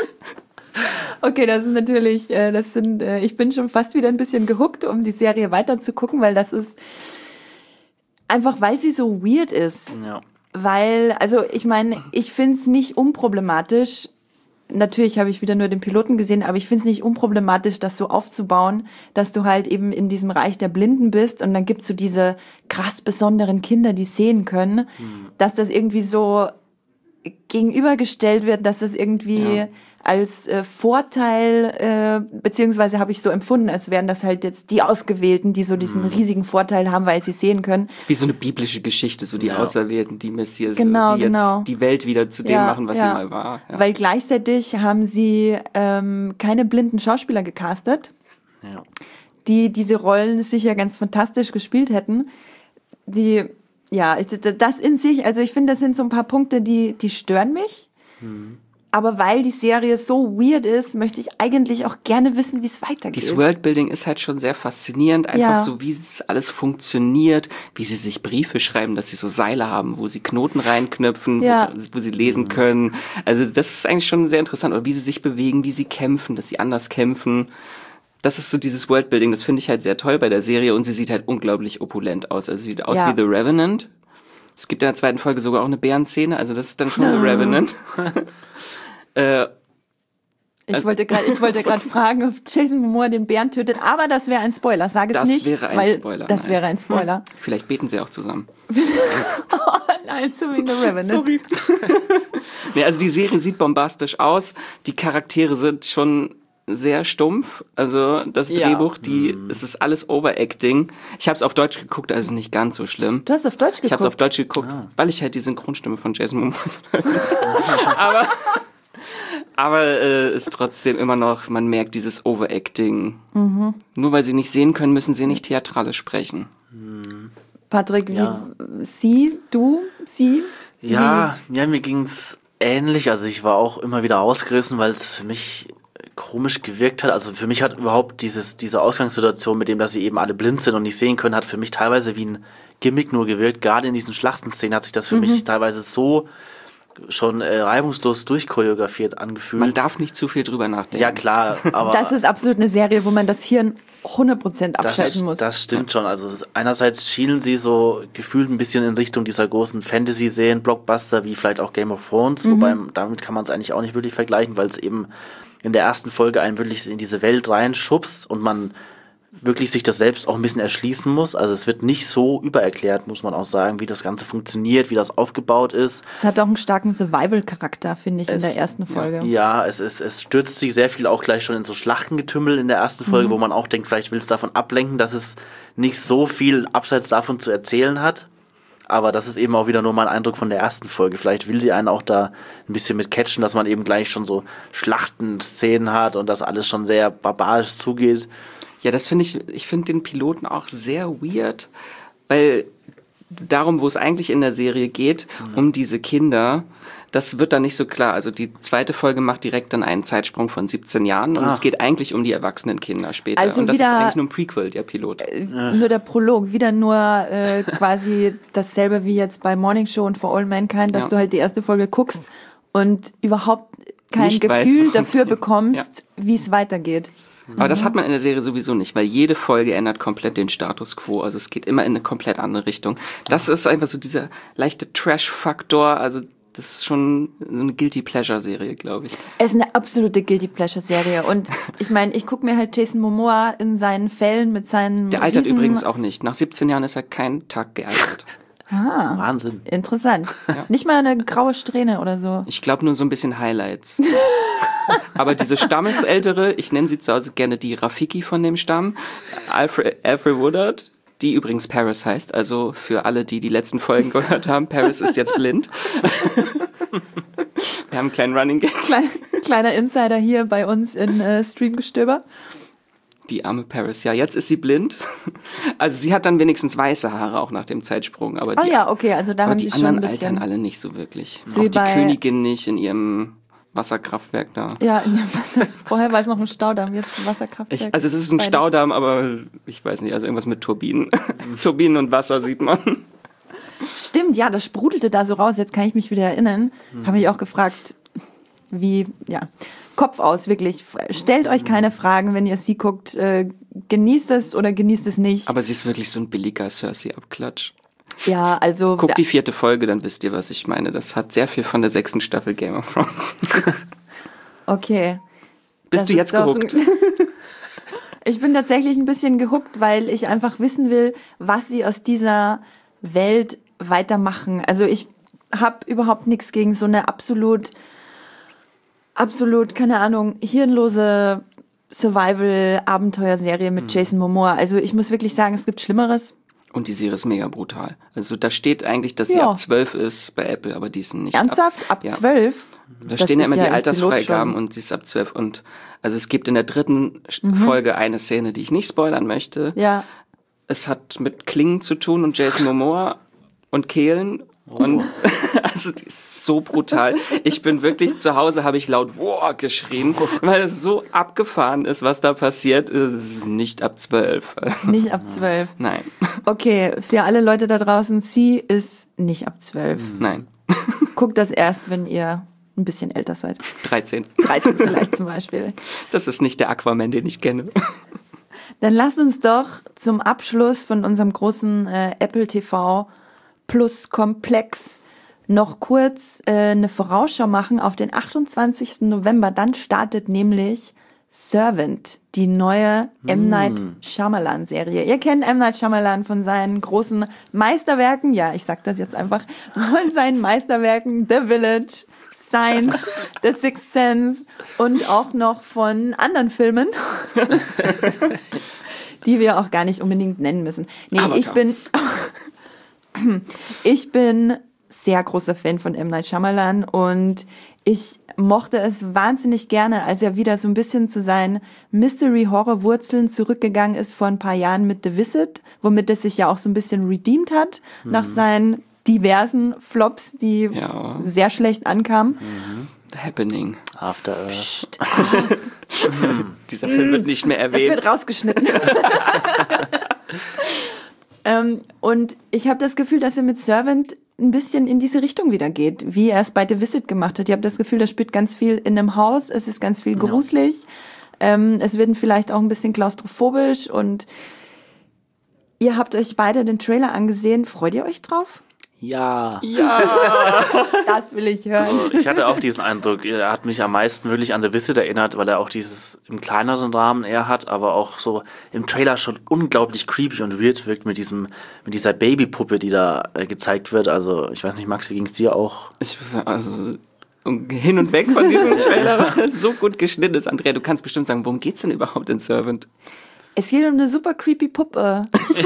Okay, das ist natürlich, äh, das sind, äh, ich bin schon fast wieder ein bisschen gehuckt, um die Serie weiter zu gucken, weil das ist einfach, weil sie so weird ist. Ja. Weil, also ich meine, ich finde es nicht unproblematisch. Natürlich habe ich wieder nur den Piloten gesehen, aber ich finde es nicht unproblematisch, das so aufzubauen, dass du halt eben in diesem Reich der Blinden bist und dann gibt's so diese krass besonderen Kinder, die sehen können, dass das irgendwie so gegenübergestellt wird, dass das irgendwie Ja. als äh, Vorteil, äh, beziehungsweise habe ich so empfunden, als wären das halt jetzt die Ausgewählten, die so diesen riesigen Vorteil haben, weil sie sehen können. Wie so eine biblische Geschichte, so die Ja. Auserwählten, die Messias, Genau, die jetzt genau. die Welt wieder zu dem Ja, machen, was ja. sie mal war. Ja. Weil gleichzeitig haben sie ähm, keine blinden Schauspieler gecastet, Ja. die diese Rollen sicher ganz fantastisch gespielt hätten. Die, ja, ich- das in sich, also ich finde, das sind so ein paar Punkte, die, die stören mich. Aber weil die Serie so weird ist, möchte ich eigentlich auch gerne wissen, wie es weitergeht. Dieses Worldbuilding ist halt schon sehr faszinierend, einfach Ja. so, wie es alles funktioniert, wie sie sich Briefe schreiben, dass sie so Seile haben, wo sie Knoten reinknüpfen, Ja. wo, wo sie lesen können. Also das ist eigentlich schon sehr interessant. Oder wie sie sich bewegen, wie sie kämpfen, dass sie anders kämpfen. Das ist so dieses Worldbuilding, das finde ich halt sehr toll bei der Serie und sie sieht halt unglaublich opulent aus. Also sie sieht aus Ja. wie The Revenant. Es gibt in der zweiten Folge sogar auch eine Bärenszene, also das ist dann schon The Revenant. äh, Ich wollte gerade, ich wollte gerade fragen, ob Jason Momoa den Bären tötet, aber das wäre ein Spoiler. Sag es Das nicht. wäre ein weil Spoiler, Das nein. wäre ein Spoiler. vielleicht beten sie auch zusammen. Oh nein, so wie in The Revenant. Nee, also die Serie sieht bombastisch aus. Die Charaktere sind schon sehr stumpf. Also das Ja. Drehbuch, die, es ist alles Overacting. Ich habe es auf Deutsch geguckt, also nicht ganz so schlimm. Du hast auf Deutsch geguckt. Ich habe es auf Deutsch geguckt, weil ich halt die Synchronstimme von Jason Momoa aber aber äh, ist trotzdem immer noch, man merkt dieses Overacting. Mhm. Nur weil sie nicht sehen können, müssen sie nicht theatralisch sprechen. Patrick, Ja. wie, sie, du, sie? Ja, ja, mir ging's ähnlich. Also ich war auch immer wieder ausgerissen, weil es für mich komisch gewirkt hat. Also für mich hat überhaupt dieses, diese Ausgangssituation mit dem, dass sie eben alle blind sind und nicht sehen können, hat für mich teilweise wie ein Gimmick nur gewirkt. Gerade in diesen Schlachtenszenen hat sich das für mich teilweise so schon äh, reibungslos durchchoreografiert angefühlt. Man darf nicht zu viel drüber nachdenken. Ja, klar, aber... Das ist absolut eine Serie, wo man das Hirn hundert Prozent abschalten das, muss. Das stimmt schon. Also einerseits schielen sie so gefühlt ein bisschen in Richtung dieser großen Fantasy-Serien, Blockbuster, wie vielleicht auch Game of Thrones, mhm. wobei damit kann man es eigentlich auch nicht wirklich vergleichen, weil es eben in der ersten Folge einen wirklich in diese Welt reinschubst und man wirklich sich das selbst auch ein bisschen erschließen muss. Also es wird nicht so übererklärt, muss man auch sagen, wie das Ganze funktioniert, wie das aufgebaut ist. Es hat auch einen starken Survival-Charakter, finde ich, es, in der ersten Folge. Ja, es, es, es stürzt sich sehr viel auch gleich schon in so Schlachtengetümmel in der ersten Folge, mhm. wo man auch denkt, vielleicht will es davon ablenken, dass es nicht so viel abseits davon zu erzählen hat. Aber das ist eben auch wieder nur mein Eindruck von der ersten Folge. Vielleicht will sie einen auch da ein bisschen mit catchen, dass man eben gleich schon so Schlachtenszenen hat und dass alles schon sehr barbarisch zugeht. Ja, das finde ich, ich finde den Piloten auch sehr weird, weil darum, wo es eigentlich in der Serie geht, mhm. um diese Kinder, das wird dann nicht so klar. Also die zweite Folge macht direkt dann einen Zeitsprung von siebzehn Jahren und ah. es geht eigentlich um die erwachsenen Kinder später. Also und das wieder, ist eigentlich nur ein Prequel, der Pilot. Äh, nur der Prolog, wieder nur äh, quasi dasselbe wie jetzt bei Morning Show und For All Mankind, dass ja. du halt die erste Folge guckst und überhaupt kein nicht Gefühl weiß, dafür bekommst, ja. wie es weitergeht. Aber mhm. das hat man in der Serie sowieso nicht, weil jede Folge ändert komplett den Status quo. Also es geht immer in eine komplett andere Richtung. Das ist einfach so dieser leichte Trash-Faktor. Also das ist schon so eine Guilty-Pleasure-Serie, glaube ich. Es ist eine absolute Guilty-Pleasure-Serie. Und ich meine, ich gucke mir halt Jason Momoa in seinen Fällen mit seinen Der altert Riesen- übrigens auch nicht. Nach siebzehn Jahren ist er keinen Tag gealtert. Ah, Wahnsinn. Interessant. Ja. Nicht mal eine graue Strähne oder so. Ich glaube nur so ein bisschen Highlights. Aber diese Stammesältere, ich nenne sie zu Hause gerne die Rafiki von dem Stamm, Alfred, Alfred Woodard, die übrigens Paris heißt. Also für alle, die die letzten Folgen gehört haben, Paris ist jetzt blind. Wir haben einen kleinen Running Gag. Klein, kleiner Insider hier bei uns in äh, Streamgestöber. Die arme Paris, ja, jetzt ist sie blind. Also sie hat dann wenigstens weiße Haare auch nach dem Zeitsprung. Aber oh die, ja, okay, also da aber haben die sie schon ein anderen bisschen... altern alle nicht so wirklich. So auch wie die bei- Königin nicht in ihrem Wasserkraftwerk da. Ja, in dem Wasser. Vorher war es noch ein Staudamm, jetzt ein Wasserkraftwerk. Ich, also es ist ein Beides. Staudamm, aber ich weiß nicht, also irgendwas mit Turbinen. Turbinen und Wasser sieht man. Stimmt, ja, das sprudelte da so raus. Jetzt kann ich mich wieder erinnern. Mhm. Habe ich auch gefragt, wie, ja, Kopf aus, wirklich. Stellt euch keine Fragen, wenn ihr sie guckt. Äh, genießt es oder genießt es nicht. Aber sie ist wirklich so ein billiger Cersei-Abklatsch. Ja, also... Guckt die vierte Folge, dann wisst ihr, was ich meine. Das hat sehr viel von der sechsten Staffel Game of Thrones. Okay. Bist Das du ist jetzt doch- gehuckt? Ich bin tatsächlich ein bisschen gehuckt, weil ich einfach wissen will, was sie aus dieser Welt weitermachen. Also ich habe überhaupt nichts gegen so eine absolut, absolut, keine Ahnung, hirnlose Survival-Abenteuerserie mit Jason Momoa. Also ich muss wirklich sagen, es gibt Schlimmeres. Und die Serie ist mega brutal. Also da steht eigentlich, dass sie Ja. ab zwölf ist bei Apple, aber die ist nicht Ernsthaft? ab. Ab ja. zwölf? Da Das stehen ja ist immer ja die im Altersfreigaben Pilot schon. und sie ist ab zwölf. Und also es gibt in der dritten Mhm. Folge eine Szene, die ich nicht spoilern möchte. Ja. Es hat mit Klingen zu tun und Jason Momoa und Kehlen. Und also die ist so brutal. Ich bin wirklich zu Hause, habe ich laut wow geschrien, weil es so abgefahren ist, was da passiert. Es ist nicht ab zwölf. Nicht ab zwölf. Nein, Okay, für alle Leute da draußen, sie ist nicht ab zwölf. nein. Guckt das erst, wenn ihr ein bisschen älter seid. dreizehn. dreizehn vielleicht zum Beispiel. Das ist nicht der Aquaman, den ich kenne. Dann lasst uns doch zum Abschluss von unserem großen äh, Apple T V Plus Komplex noch kurz äh, eine Vorausschau machen auf den achtundzwanzigsten November. Dann startet nämlich Servant, die neue M. Night Shyamalan Serie. Ihr kennt M. Night Shyamalan von seinen großen Meisterwerken. Ja, ich sag das jetzt einfach. Von seinen Meisterwerken The Village, Signs, The Sixth Sense und auch noch von anderen Filmen, die wir auch gar nicht unbedingt nennen müssen. Nee, Avatar. ich bin... Ich bin sehr großer Fan von M. Night Shyamalan und ich mochte es wahnsinnig gerne, als er wieder so ein bisschen zu seinen Mystery-Horror-Wurzeln zurückgegangen ist vor ein paar Jahren mit The Visit, womit er sich ja auch so ein bisschen redeemed hat mhm. nach seinen diversen Flops, die Ja. sehr schlecht ankamen. The Happening. After Earth. Dieser Film wird nicht mehr Das erwähnt. wird rausgeschnitten. ähm, und ich habe das Gefühl, dass er mit Servant ein bisschen in diese Richtung wieder geht, wie er es bei The Visit gemacht hat. Ich habe das Gefühl, er spielt ganz viel in einem Haus, es ist ganz viel gruselig, ja. ähm, es wird vielleicht auch ein bisschen klaustrophobisch und ihr habt euch beide den Trailer angesehen. Freut ihr euch drauf? Ja. Ja. Das will ich hören. Also ich hatte auch diesen Eindruck, er hat mich am meisten wirklich an The Visit erinnert, weil er auch dieses im kleineren Rahmen eher hat, aber auch so im Trailer schon unglaublich creepy und weird wirkt mit diesem, mit dieser Babypuppe, die da äh, gezeigt wird. Also ich weiß nicht, Max, wie ging es dir auch? Ich, also hin und weg von diesem Trailer, weil es so gut geschnitten ist. Andrea, du kannst bestimmt sagen, worum geht's denn überhaupt in Servant? Es geht um eine super creepy Puppe.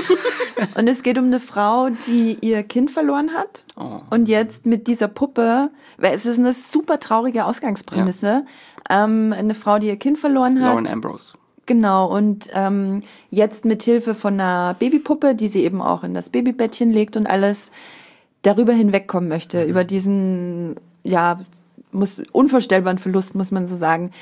Und es geht um eine Frau, die ihr Kind verloren hat. Oh. Und jetzt mit dieser Puppe, weil es ist eine super traurige Ausgangsprämisse, ja. ähm, eine Frau, die ihr Kind verloren hat. Lauren Ambrose. Genau, und ähm, jetzt mit Hilfe von einer Babypuppe, die sie eben auch in das Babybettchen legt und alles, darüber hinwegkommen möchte, mhm. über diesen, ja, muss, unvorstellbaren Verlust, muss man so sagen.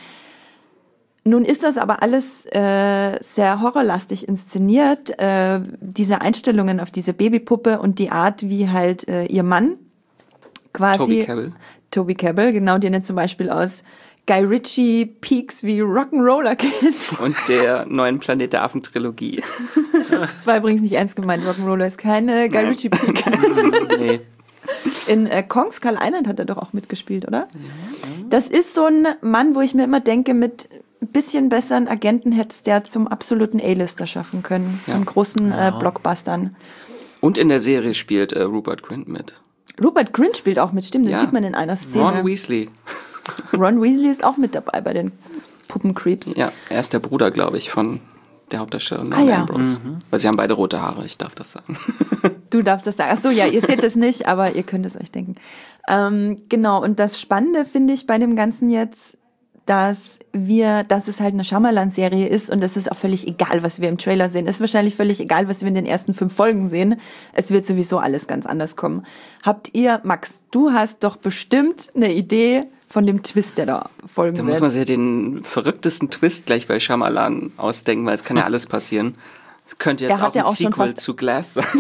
Nun ist das aber alles äh, sehr horrorlastig inszeniert, äh, diese Einstellungen auf diese Babypuppe und die Art, wie halt äh, ihr Mann quasi... Toby Kebbell. Toby Kebbell, genau, den er zum Beispiel aus Guy Ritchie Peaks wie Rock'n'Roller kennt. Und der neuen Planet der Affen-Trilogie. Das war übrigens nicht ernst gemeint, Rock'n'Roller ist keine Guy Ritchie Peak. Nee. In äh, Kong Skull Island hat er doch auch mitgespielt, oder? Das ist so ein Mann, wo ich mir immer denke, mit ein bisschen besseren Agenten hättest der zum absoluten A-Lister schaffen können. Ja. An großen äh, Blockbustern. Und in der Serie spielt äh, Rupert Grint mit. Rupert Grint spielt auch mit, stimmt, den ja. sieht man in einer Szene. Ron Weasley. Ron Weasley ist auch mit dabei bei den Puppencreeps. Ja, er ist der Bruder, glaube ich, von der Hauptdarstellerin ah, ja. Ambrose. Mhm. Weil sie haben beide rote Haare, ich darf das sagen. Du darfst das sagen. Achso, ja, ihr seht das nicht, aber ihr könnt es euch denken. Ähm, genau, und das Spannende finde ich bei dem Ganzen jetzt, dass wir, dass es halt eine Shyamalan-Serie ist und es ist auch völlig egal, was wir im Trailer sehen. Es ist wahrscheinlich völlig egal, was wir in den ersten fünf Folgen sehen. Es wird sowieso alles ganz anders kommen. Habt ihr, Max, du hast doch bestimmt eine Idee von dem Twist, der da folgen wird. Da wird. muss man sich ja den verrücktesten Twist gleich bei Shyamalan ausdenken, weil es kann ja alles passieren. Es könnte jetzt auch ein auch Sequel zu Glass sein.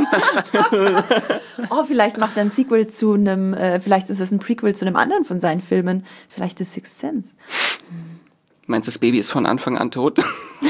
Oh, vielleicht macht er ein Sequel zu einem, äh, vielleicht ist es ein Prequel zu einem anderen von seinen Filmen. Vielleicht ist Sixth Sense. Meinst du, das Baby ist von Anfang an tot?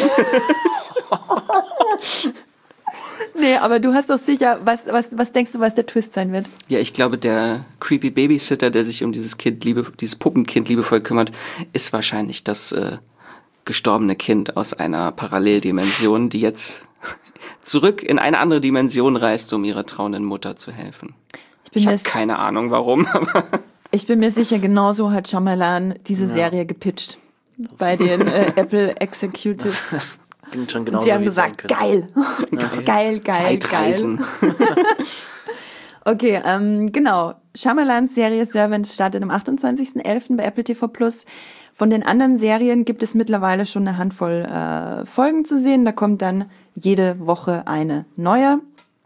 Nee, aber du hast doch sicher, was, was, was denkst du, was der Twist sein wird? Ja, ich glaube, der creepy Babysitter, der sich um dieses Kind, liebe, dieses Puppenkind liebevoll kümmert, ist wahrscheinlich das äh, gestorbene Kind aus einer Paralleldimension, die jetzt zurück in eine andere Dimension reist, um ihrer trauenden Mutter zu helfen. Ich, ich habe keine Ahnung, warum. Aber ich bin mir sicher, genauso hat Shyamalan diese ja. Serie gepitcht das bei den äh, Apple Executives. Klingt schon genauso, und sie haben gesagt, geil. Ja. geil, geil, geil. Okay, ähm, genau. Shyamalans Serie Servant startet am achtundzwanzigsten elften bei Apple T V Plus. Von den anderen Serien gibt es mittlerweile schon eine Handvoll äh, Folgen zu sehen. Da kommt dann jede Woche eine neue.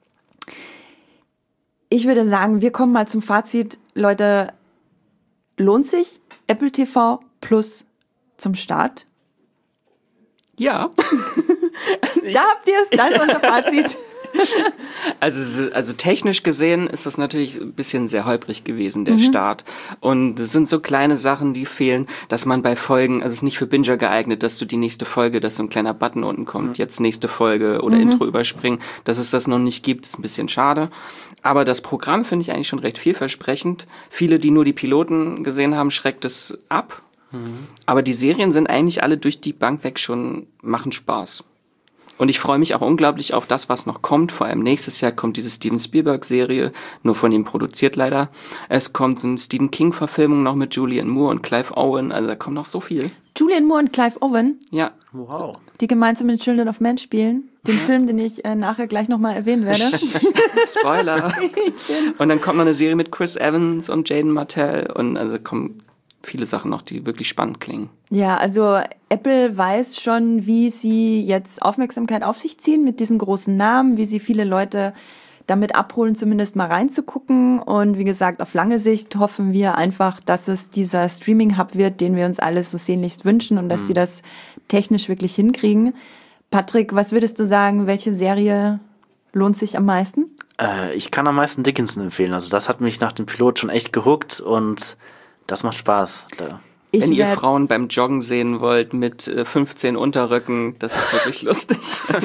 Ich würde sagen, wir kommen mal zum Fazit. Leute, lohnt sich Apple T V Plus zum Start? Ja. Da habt ihr es, das ist unser Fazit. Also, also technisch gesehen ist das natürlich ein bisschen sehr holprig gewesen, der mhm. Start. Und es sind so kleine Sachen, die fehlen, dass man bei Folgen, also es ist nicht für Binger geeignet, dass du die nächste Folge, dass so ein kleiner Button unten kommt, mhm. jetzt nächste Folge oder mhm. Intro überspringen, dass es das noch nicht gibt, ist ein bisschen schade. Aber das Programm finde ich eigentlich schon recht vielversprechend. Viele, die nur die Piloten gesehen haben, schreckt es ab. Mhm. Aber die Serien sind eigentlich alle durch die Bank weg schon, machen Spaß. Und ich freue mich auch unglaublich auf das, was noch kommt. Vor allem nächstes Jahr kommt diese Steven Spielberg-Serie, nur von ihm produziert leider. Es kommt so eine Stephen King-Verfilmung noch mit Julianne Moore und Clive Owen. Also da kommt noch so viel. Julianne Moore und Clive Owen? Ja. Wow. Die gemeinsam mit Children of Men spielen. Den Film, den ich äh, nachher gleich nochmal erwähnen werde. Spoiler. Und dann kommt noch eine Serie mit Chris Evans und Jaden Martell. Und also kommen viele Sachen noch, die wirklich spannend klingen. Ja, also Apple weiß schon, wie sie jetzt Aufmerksamkeit auf sich ziehen mit diesen großen Namen, wie sie viele Leute damit abholen, zumindest mal reinzugucken. Und wie gesagt, auf lange Sicht hoffen wir einfach, dass es dieser Streaming-Hub wird, den wir uns alle so sehnlichst wünschen und dass mhm. die das technisch wirklich hinkriegen. Patrick, was würdest du sagen, welche Serie lohnt sich am meisten? Äh, ich kann am meisten Dickinson empfehlen. Also das hat mich nach dem Pilot schon echt gehuckt und das macht Spaß. Da. Ich Wenn ihr werd- Frauen beim Joggen sehen wollt mit äh, fünfzehn Unterrücken, das ist wirklich lustig.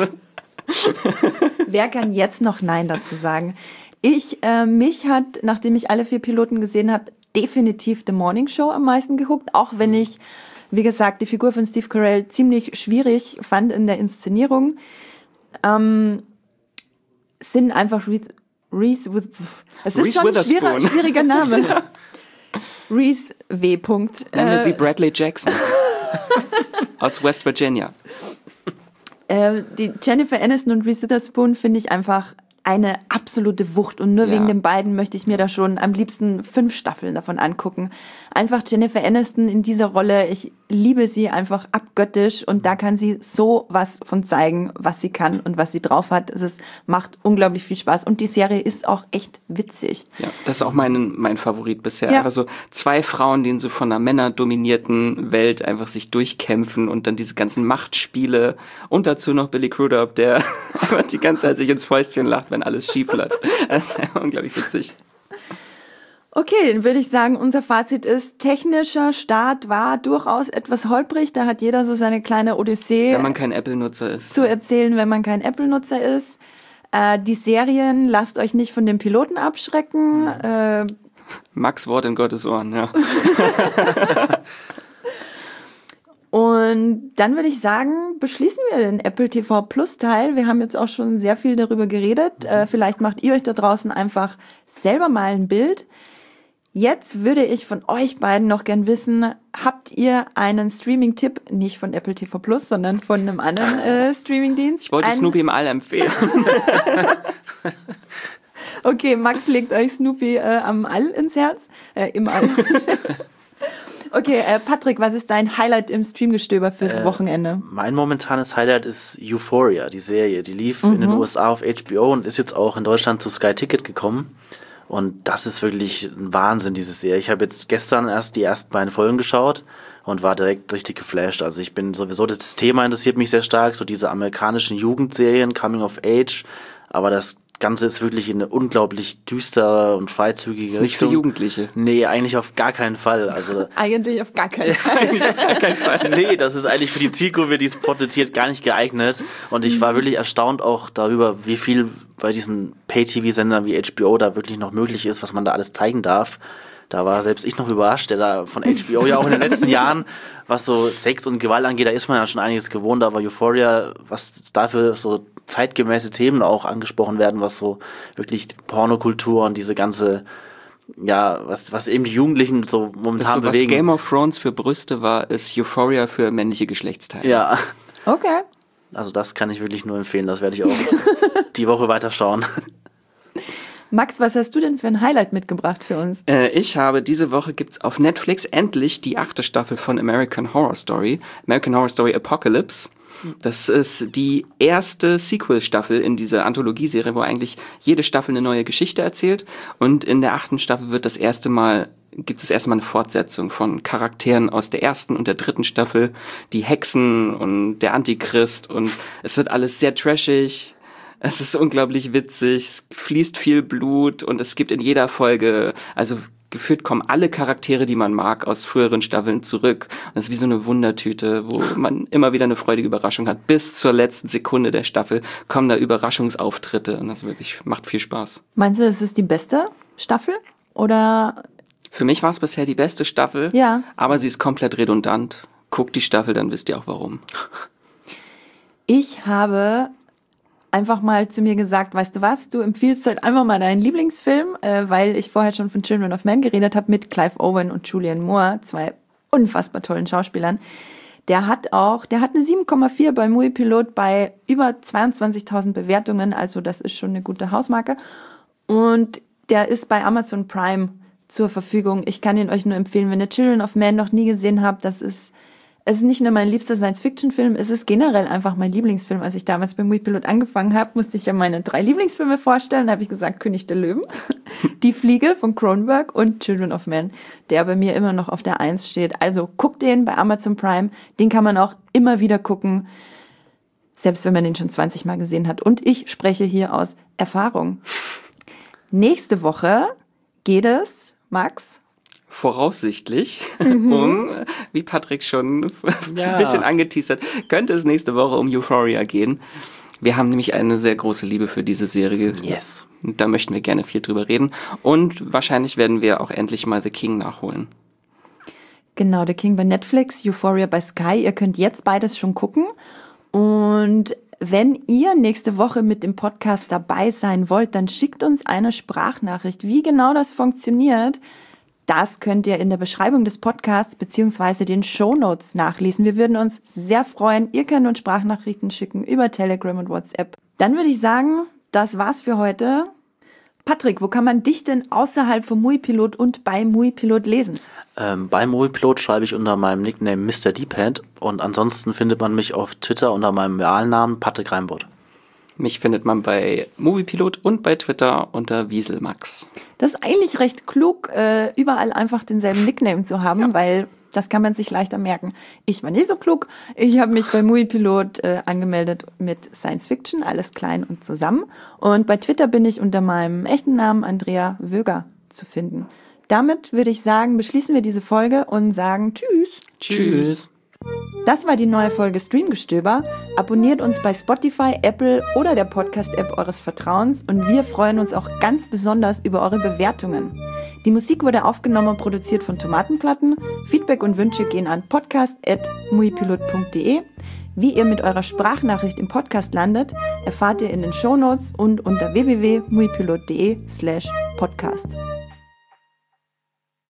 Wer kann jetzt noch Nein dazu sagen? Ich, äh, mich hat, nachdem ich alle vier Piloten gesehen habe, definitiv The Morning Show am meisten gehuckt, auch wenn ich, wie gesagt, die Figur von Steve Carell ziemlich schwierig fand in der Inszenierung. Ähm, sind einfach Reese, Reese with, es ist Reese schon ein schwieriger, Witherspoon. schwieriger Name. Reese W. Punkt. Nennen wir Äh, sie Bradley Jackson aus West Virginia. Äh, die Jennifer Aniston und Reese Witherspoon finde ich einfach eine absolute Wucht und nur Ja. wegen den beiden möchte ich mir da schon am liebsten fünf Staffeln davon angucken. Einfach Jennifer Aniston in dieser Rolle, ich liebe sie einfach abgöttisch und da kann sie so was von zeigen, was sie kann und was sie drauf hat. Es ist, macht unglaublich viel Spaß und die Serie ist auch echt witzig. Ja, das ist auch mein, mein Favorit bisher. Ja. Einfach so zwei Frauen, die in so von einer männerdominierten Welt einfach sich durchkämpfen und dann diese ganzen Machtspiele und dazu noch Billy Crudup, der einfach die ganze Zeit sich ins Fäustchen lacht, wenn alles schief läuft. Das ist einfach unglaublich witzig. Okay, dann würde ich sagen, unser Fazit ist, technischer Start war durchaus etwas holprig. Da hat jeder so seine kleine Odyssee Wenn man kein Apple-Nutzer ist. zu erzählen, wenn man kein Apple-Nutzer ist. Äh, die Serien, lasst euch nicht von den Piloten abschrecken. Äh, Max Wort in Gottes Ohren, ja. und dann würde ich sagen, beschließen wir den Apple T V Plus Teil. Wir haben jetzt auch schon sehr viel darüber geredet. Äh, vielleicht macht ihr euch da draußen einfach selber mal ein Bild. Jetzt würde ich von euch beiden noch gern wissen, habt ihr einen Streaming-Tipp, nicht von Apple T V Plus, sondern von einem anderen äh, Streaming-Dienst? Ich wollte Ein- Snoopy im All empfehlen. Okay, Max legt euch Snoopy äh, am All ins Herz. Äh, im All. Okay, äh, Patrick, was ist dein Highlight im Streamgestöber fürs Äh, Wochenende? Mein momentanes Highlight ist Euphoria, die Serie. Die lief in den U S A auf H B O und ist jetzt auch in Deutschland zu Sky Ticket gekommen. Und das ist wirklich ein Wahnsinn, diese Serie. Ich habe jetzt gestern erst die ersten beiden Folgen geschaut und war direkt richtig geflasht. Also ich bin sowieso, das Thema interessiert mich sehr stark, so diese amerikanischen Jugendserien, Coming of Age. Aber das Ganze ist wirklich in eine unglaublich düstere und freizügige Ist nicht für Richtung. Jugendliche. Nee, eigentlich auf gar keinen Fall. Also Eigentlich auf gar keinen Fall. nee, das ist eigentlich für die Zielgruppe, die es porträtiert, gar nicht geeignet. Und ich war wirklich erstaunt auch darüber, wie viel bei diesen Pay-T V-Sendern wie H B O da wirklich noch möglich ist, was man da alles zeigen darf. Da war selbst ich noch überrascht, der da von H B O ja auch in den letzten Jahren, was so Sex und Gewalt angeht, da ist man ja schon einiges gewohnt, aber Euphoria, was dafür so zeitgemäße Themen auch angesprochen werden, was so wirklich Pornokultur und diese ganze, ja, was, was eben die Jugendlichen so Das momentan so, was bewegen. Game of Thrones für Brüste war, ist Euphoria für männliche Geschlechtsteile. Ja, Okay. also das kann ich wirklich nur empfehlen, das werde ich auch die Woche weiterschauen. Max, was hast du denn für ein Highlight mitgebracht für uns? Äh, ich habe, diese Woche gibt's auf Netflix endlich die achte Staffel von American Horror Story. American Horror Story Apocalypse. Das ist die erste Sequel-Staffel in dieser Anthologieserie, wo eigentlich jede Staffel eine neue Geschichte erzählt. Und in der achten Staffel wird das erste Mal, gibt es erstmal eine Fortsetzung von Charakteren aus der ersten und der dritten Staffel. Die Hexen und der Antichrist. Und es wird alles sehr trashig. Es ist unglaublich witzig, es fließt viel Blut und es gibt in jeder Folge, also gefühlt kommen alle Charaktere, die man mag, aus früheren Staffeln zurück. Und es ist wie so eine Wundertüte, wo man immer wieder eine freudige Überraschung hat. Bis zur letzten Sekunde der Staffel kommen da Überraschungsauftritte und das wirklich macht viel Spaß. Meinst du, das ist die beste Staffel? Oder Für mich war es bisher die beste Staffel, Ja. aber sie ist komplett redundant. Guckt die Staffel, dann wisst ihr auch warum. ich habe einfach mal zu mir gesagt, weißt du was, du empfiehlst heute einfach mal deinen Lieblingsfilm, äh, weil ich vorher schon von Children of Men geredet habe mit Clive Owen und Julianne Moore, zwei unfassbar tollen Schauspielern. Der hat auch, der hat eine sieben Komma vier bei Moviepilot bei über zweiundzwanzigtausend Bewertungen, also das ist schon eine gute Hausmarke. Und der ist bei Amazon Prime zur Verfügung. Ich kann ihn euch nur empfehlen, wenn ihr Children of Men noch nie gesehen habt, das ist Es ist nicht nur mein liebster Science-Fiction-Film, es ist generell einfach mein Lieblingsfilm. Als ich damals beim Moviepilot angefangen habe, musste ich ja meine drei Lieblingsfilme vorstellen. Da habe ich gesagt, König der Löwen, Die Fliege von Cronenberg und Children of Men, der bei mir immer noch auf der Eins steht. Also guckt den bei Amazon Prime, den kann man auch immer wieder gucken. selbst wenn man ihn schon zwanzig Mal gesehen hat. Und ich spreche hier aus Erfahrung. Nächste Woche geht es, Max? Voraussichtlich, mhm. um, wie Patrick schon ja. ein bisschen angeteasert, könnte es nächste Woche um Euphoria gehen. Wir haben nämlich eine sehr große Liebe für diese Serie. Yes. Da möchten wir gerne viel drüber reden. Und wahrscheinlich werden wir auch endlich mal The King nachholen. Genau, The King bei Netflix, Euphoria bei Sky. Ihr könnt jetzt beides schon gucken. Und wenn ihr nächste Woche mit dem Podcast dabei sein wollt, dann schickt uns eine Sprachnachricht. Wie genau das funktioniert, das könnt ihr in der Beschreibung des Podcasts beziehungsweise den Shownotes nachlesen. Wir würden uns sehr freuen. Ihr könnt uns Sprachnachrichten schicken über Telegram und WhatsApp. Dann würde ich sagen, das war's für heute. Patrick, wo kann man dich denn außerhalb vom Muipilot und bei Muipilot lesen? Ähm, bei Muipilot schreibe ich unter meinem Nickname Mister Deephead und ansonsten findet man mich auf Twitter unter meinem realen Namen Patrick Reimbott. Mich findet man bei Moviepilot und bei Twitter unter Wieselmax. Das ist eigentlich recht klug, äh, überall einfach denselben Nickname zu haben, ja. weil das kann man sich leichter merken. Ich war nicht so klug. Ich habe mich bei Muipilot äh, angemeldet mit Science Fiction, alles klein und zusammen. Und bei Twitter bin ich unter meinem echten Namen Andrea Wöger zu finden. Damit würde ich sagen, beschließen wir diese Folge und sagen Tschüss. Tschüss. Das war die neue Folge Streamgestöber. Abonniert uns bei Spotify, Apple oder der Podcast-App eures Vertrauens und wir freuen uns auch ganz besonders über eure Bewertungen. Die Musik wurde aufgenommen und produziert von Tomatenplatten. Feedback und Wünsche gehen an podcast at muipilot punkt de. Wie ihr mit eurer Sprachnachricht im Podcast landet, erfahrt ihr in den Shownotes und unter w w w punkt muipilot punkt de slash podcast.